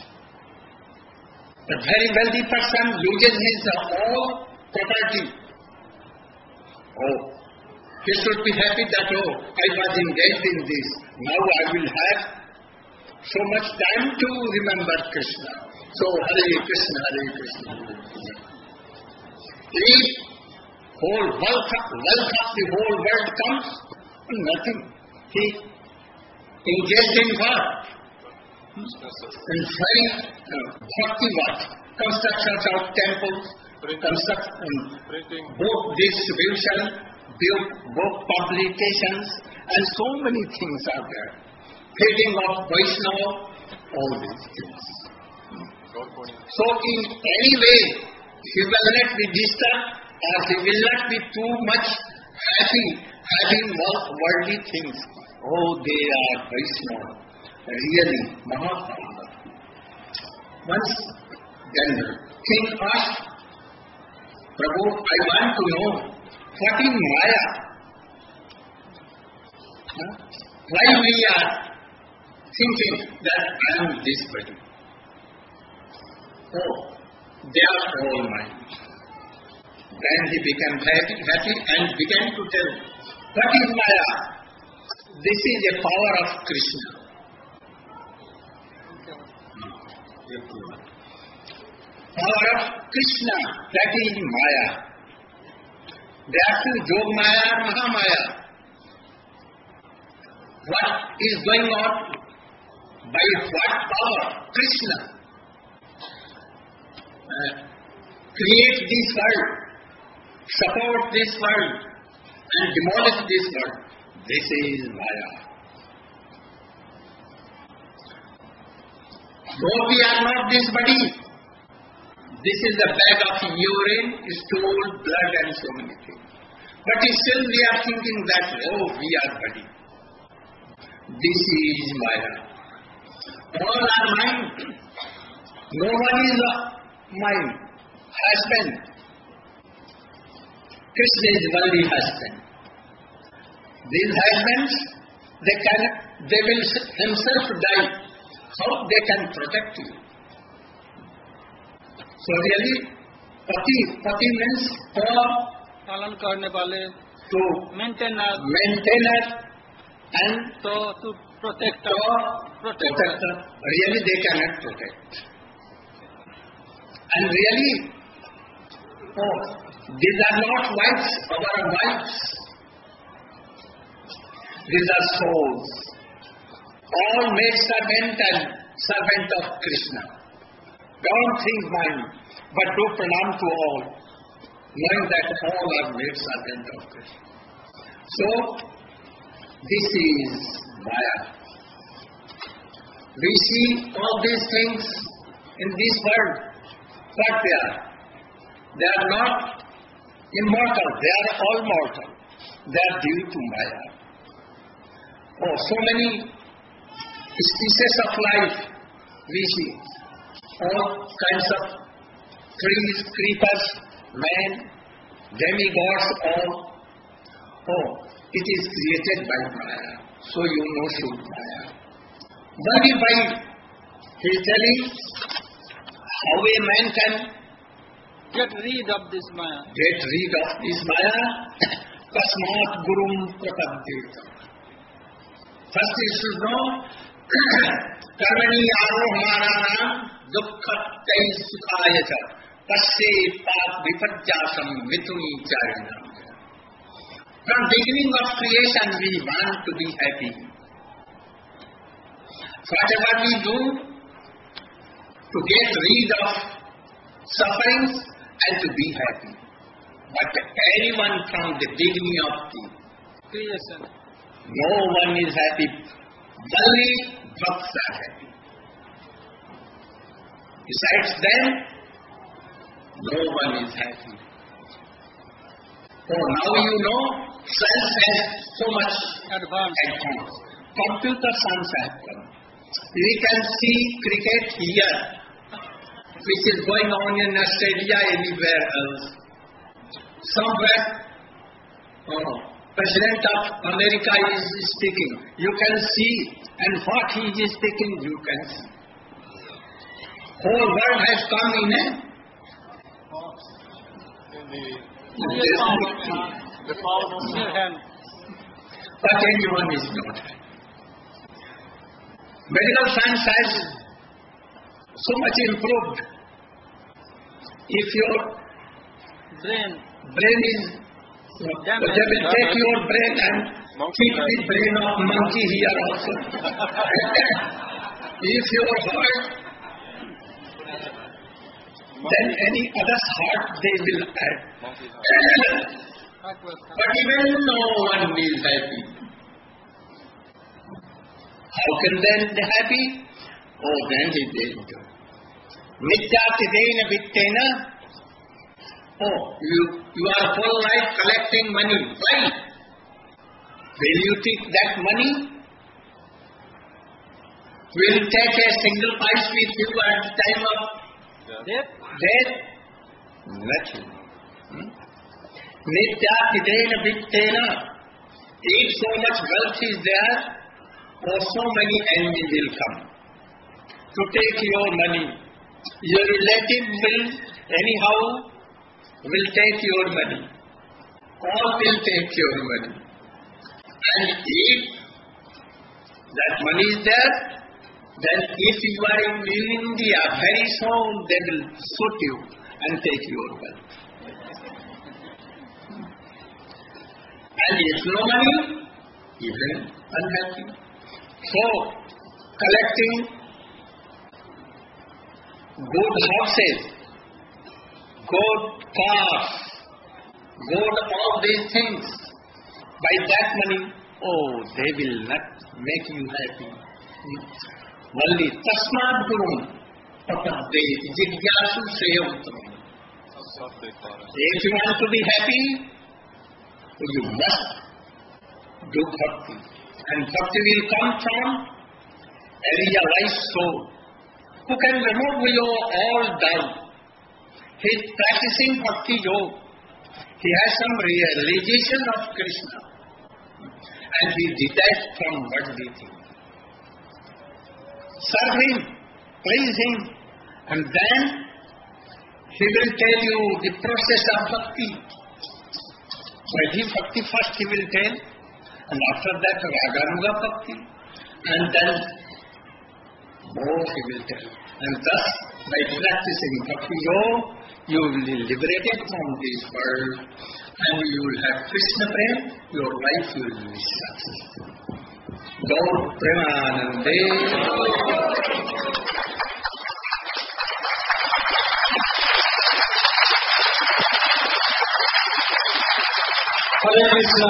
a very wealthy person loses his whole property, oh, he should be happy that, oh, I was engaged in this. Now I will have so much time to remember Krishna. So, Hare Krishna, Hare Krishna. If whole wealth, wealth of the whole world comes, nothing. He engaged in what? In very uh, bhakti what? Constructions of temples, construction, book distribution, book publications, and so many things are there. Feeding of Vaishnava, all these things. So in any way, he will not be disturbed, or he will not be too much happy having worldly things. Oh, they are Vaishnava. Really, Mahaprabhu. Once then King asked, Prabhu, I want to know what is Maya? Huh? Why we are thinking that I am this body? Oh, they are all mine. Then he became happy, happy and began to tell, what is Maya? This is a power of Krishna. Power of Krishna, that is Maya. There are two, Jog Maya and Mahamaya. What is going on? By what power? Krishna. Uh, create this world, support this world, and demolish this world. This is Maya. Though we are not this body, this is a bag of urine, stool, blood, and so many things. But still we are thinking that, oh, we are body. This is Maya. All are mine. No one is mine. Husband. Krishna is only husband. These husbands, they can, they will himself die. How they can protect you? So really, pati, pati means for पालन करने वाले, to maintainer, maintainer and to to protect, to protect. protector. Really, they cannot protect. And really, oh, these are not wives, our wives. These are souls. All made servant and servant of Krishna. Don't think mine, but do pranam to all, knowing that all are made servant of Krishna. So, this is Maya. We see all these things in this world. What they are? They are not immortal, they are all mortal. They are due to Maya. Oh, so many species of life we see. All kinds of trees, creepers, men, demigods, all. Oh, it is created by Maya. So you know through Maya. Body by, he is telling how a man can get rid of this Maya. Get rid of this Maya. Tasmat Gurum Prapadyeta. First you should know Karmani Arohanam Dukkhatai Sukhayacha Tasye Paat Vipajyasam Mituni Charinam. From beginning of creation we want to be happy. Whatever we do to get rid of sufferings and to be happy. But anyone from the beginning of the creation, no one is happy. Only bhakts are happy. Besides them, no one is happy. So now you know, science has so much advanced. advanced. Computer science has come. We can see cricket here, which is going on in Australia, anywhere else. Somewhere, oh, President of America is speaking. You can see, and what he is speaking, you can see. Whole world has come in a The power of your hand. But anyone is not happy. Medical science has so much improved. If your brain, brain is, damaged, they will take your brain and keep the brain of monkey here also. If your heart, then any other's heart they will add. But even no one is happy. How can then be happy? Oh, then he did. Mityatidena vittena. Oh, you, you are whole life collecting money. Why? Will you take that money? Will you take a single pice with you at the time of death? Death? Nothing. Hmm? Mityatidena vittena. If so much wealth is there, or so many enemies will come to take your money. Your relative will anyhow will take your money. All will take your money. And if that money is there, then if you are in India, very soon they will shoot you and take your wealth. And if no money, even unhappy. So, collecting good houses, good cars, good all these things, by that money, oh, they will not make you happy. Only tasmad gurum papadde jigyasu shreyavuttam. If you want to be happy, you must do bhakti. And bhakti will come from a realized soul who can remove your all doubt. He is practicing bhakti yoga. He has some realization of Krishna. And he detached from worldly things. Serve him, praise him, and then he will tell you the process of bhakti. Vaidhi bhakti first he will tell, and after that Raganuga bhakti, and then more he will tell. And thus, by practicing bhakti yoga, you will be liberated from this world, and you will have Krishna prem, your life will be successful. Gaur Premanande. Hare Krishna.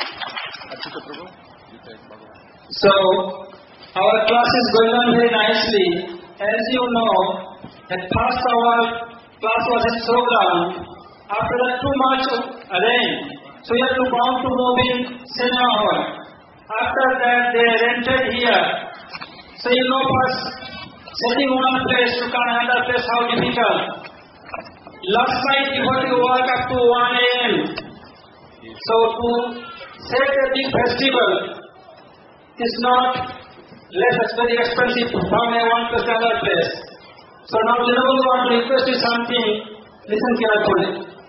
So, our class is going on very nicely. As you know, at first our class was in Sogram. After that, too much rain. So we have to bound to move in cinema hall. After that, they rented here. So you know, first setting one place to come another place, how difficult. Last night we had to work up to one a m So to set a big festival is not less very expensive from a one place to another place. So now Venerable want to request you something. Listen carefully.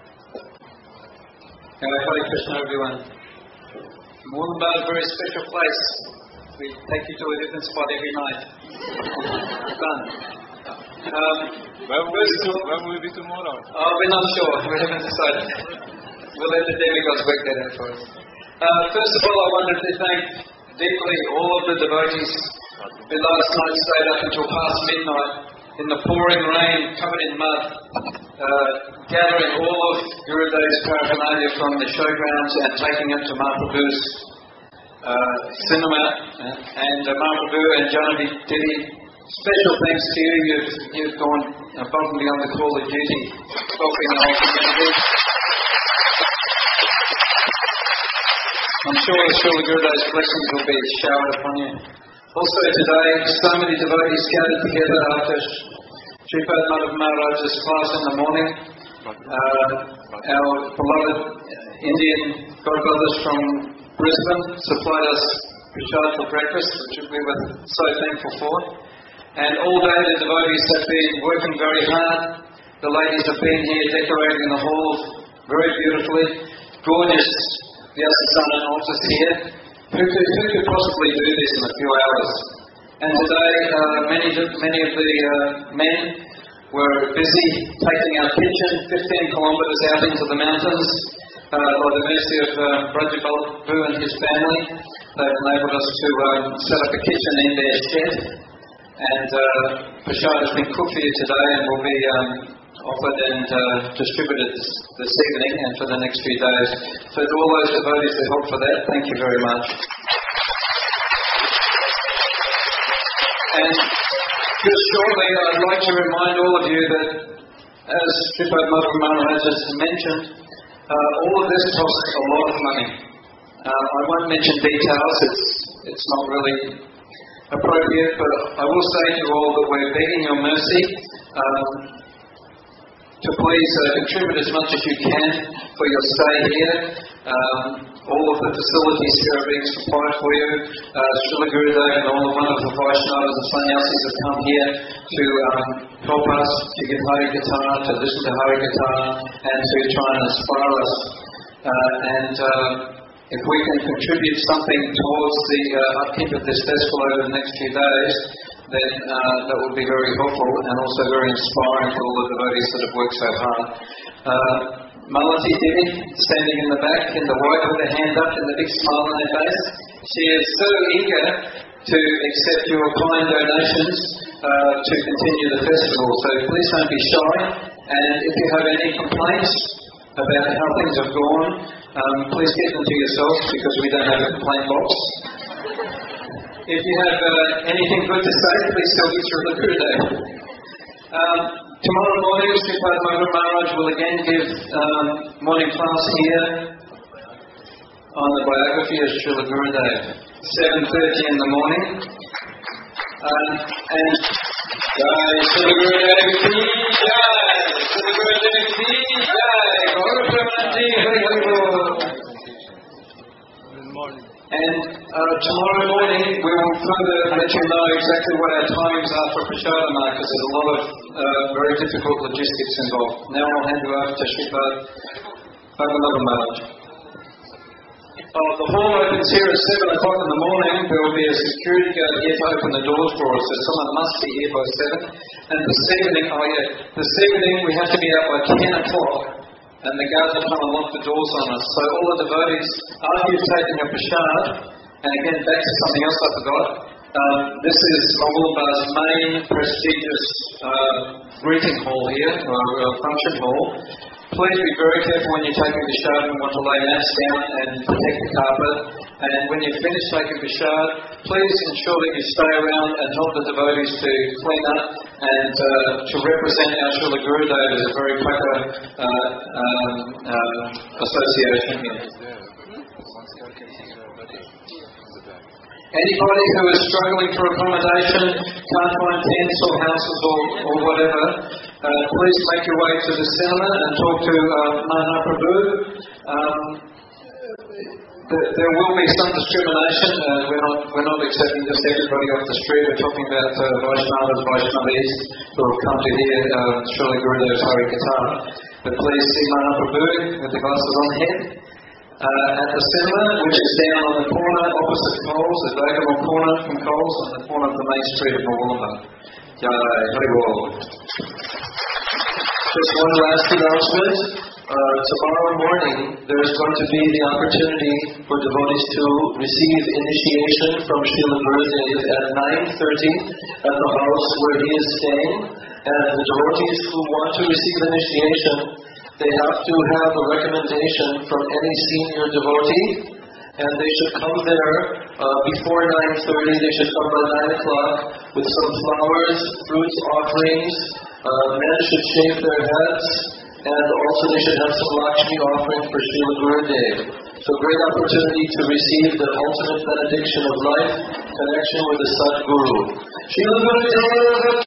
Hare Krishna, everyone. Moonbal is a very special place. We take you to a different spot every night. Fun. Um, Where will, we to, where will we be tomorrow? Oh, we're not sure. We haven't decided. We'll let the demigods work that out for us. Uh, first of all, I wanted to thank deeply all of the devotees who last night stayed up until past midnight in the pouring rain, covered in mud, uh, gathering all of Gurudev's paraphernalia from the showgrounds and taking it to Mahaprabhu's uh, cinema. And uh, Mahaprabhu and Janavi Didi, special thanks to you. You've, you've gone above and beyond the call of duty, helping the whole community. I'm sure Srila Gurudev's blessings will be showered upon you. Also today, so many devotees gathered together after Sripad Madhav Maharaj's class in the morning. Uh, our beloved Indian godbrothers from Brisbane supplied us prasad for breakfast, which we were so thankful for. And all day the devotees have been working very hard. The ladies have been here decorating the halls very beautifully. Gorgeous Vyasasana altars here. Who could, who could possibly do this in a few hours? And today, uh, many, many of the uh, men were busy taking our kitchen fifteen kilometres out into the mountains uh, by the mercy of uh, Brajababu and his family. They've enabled us to um, set up a kitchen in their shed. And uh, prasad has been cooked for you today and will be um, offered and uh, distributed this, this evening and for the next few days. So to all those devotees that helped for that, thank you very much. And just shortly, I'd like to remind all of you that, as Sripad Madhav Maharaj has mentioned, uh, all of this costs a lot of money. Uh, I won't mention details, it's, it's not really appropriate, but I will say to you all that we're begging your mercy um, to please uh, contribute as much as you can for your stay here. Um, all of the facilities here are being supplied for you. Uh, Srila Gurudev and all the wonderful Vaishnavas and sannyasis have come here to um, help us, to give Hari Katha, to listen to Hari Katha, and to try and inspire us. Uh, and uh, if we can contribute something towards the uh, upkeep of this festival over the next few days, then uh, that would be very helpful and also very inspiring for all the devotees that have worked so hard. Uh, Malati Devi, standing in the back in the white with her hand up and the big smile on her face, she is so eager to accept your kind donations uh, to continue the festival. So please don't be shy, and if you have any complaints about how things have gone, um, please get them to yourselves because we don't have a complaint box. If you have uh, anything good to say, please tell me through the Gurudev. Um, tomorrow morning, Sripad Madhav Maharaj will again give um, morning class here on the biography of Srila Gurudev, seven thirty in the morning. Um, and Jai Srila Gurudev Ki Jai, Srila Gurudev Ki Jai, Gaur Premanande Hari Hari Bol. And uh, tomorrow morning we will further let you know exactly what our times are for Prasadama, because there's a lot of uh, very difficult logistics involved. Now I'll hand you over to Sripad Bhagavatam Maharaj. Uh, the hall opens here at seven o'clock in the morning. There will be a security guard here to open the doors for us, so someone must be here by seven. And this evening, oh yeah, this evening we have to be out by ten o'clock. And the guards will come and lock the doors on us. So all the devotees, after you've taken your prasad And again, back to something else I forgot. Um, this is Mongolba's main prestigious uh, greeting hall here, or uh, function hall. Please be very careful when you're taking Bishad and want to lay mats down and protect the carpet. And when you finish taking Bishad, please ensure that you stay around and help the devotees to clean up and uh, to represent our Srila Gurudev as a very proper uh, um, um, association here. Anybody who is struggling for accommodation, can't find tents or houses or, or whatever, uh, please make your way to the cinema and talk to uh, Mahaprabhu. Um, th- there will be some discrimination. Uh, we're not we're not accepting just everybody off the street. We're talking about uh, Vaishnavas, Vaishnavis who have come to hear uh, Srila Gurudev's Hari Katha. But please see Mahaprabhu with the glasses on the head. Uh, at the cinema, which is down on the corner opposite Coles, the diagonal corner from Coles, on the corner of the main street of Mawalumba. Jai Hari Bol. Just one last announcement. Uh, tomorrow morning, there is going to be the opportunity for devotees to receive initiation from Srila Gurudev at nine thirty at the house where he is staying. And the devotees who want to receive initiation, they have to have a recommendation from any senior devotee, and they should come there uh, before nine thirty. They should come by nine o'clock with some flowers, fruits, offerings. Uh, men should shave their heads, and also they should have some Lakshmi offering for Srila Gurudev. So great opportunity to receive the ultimate benediction of life, connection with the Sadguru. Srila Gurudev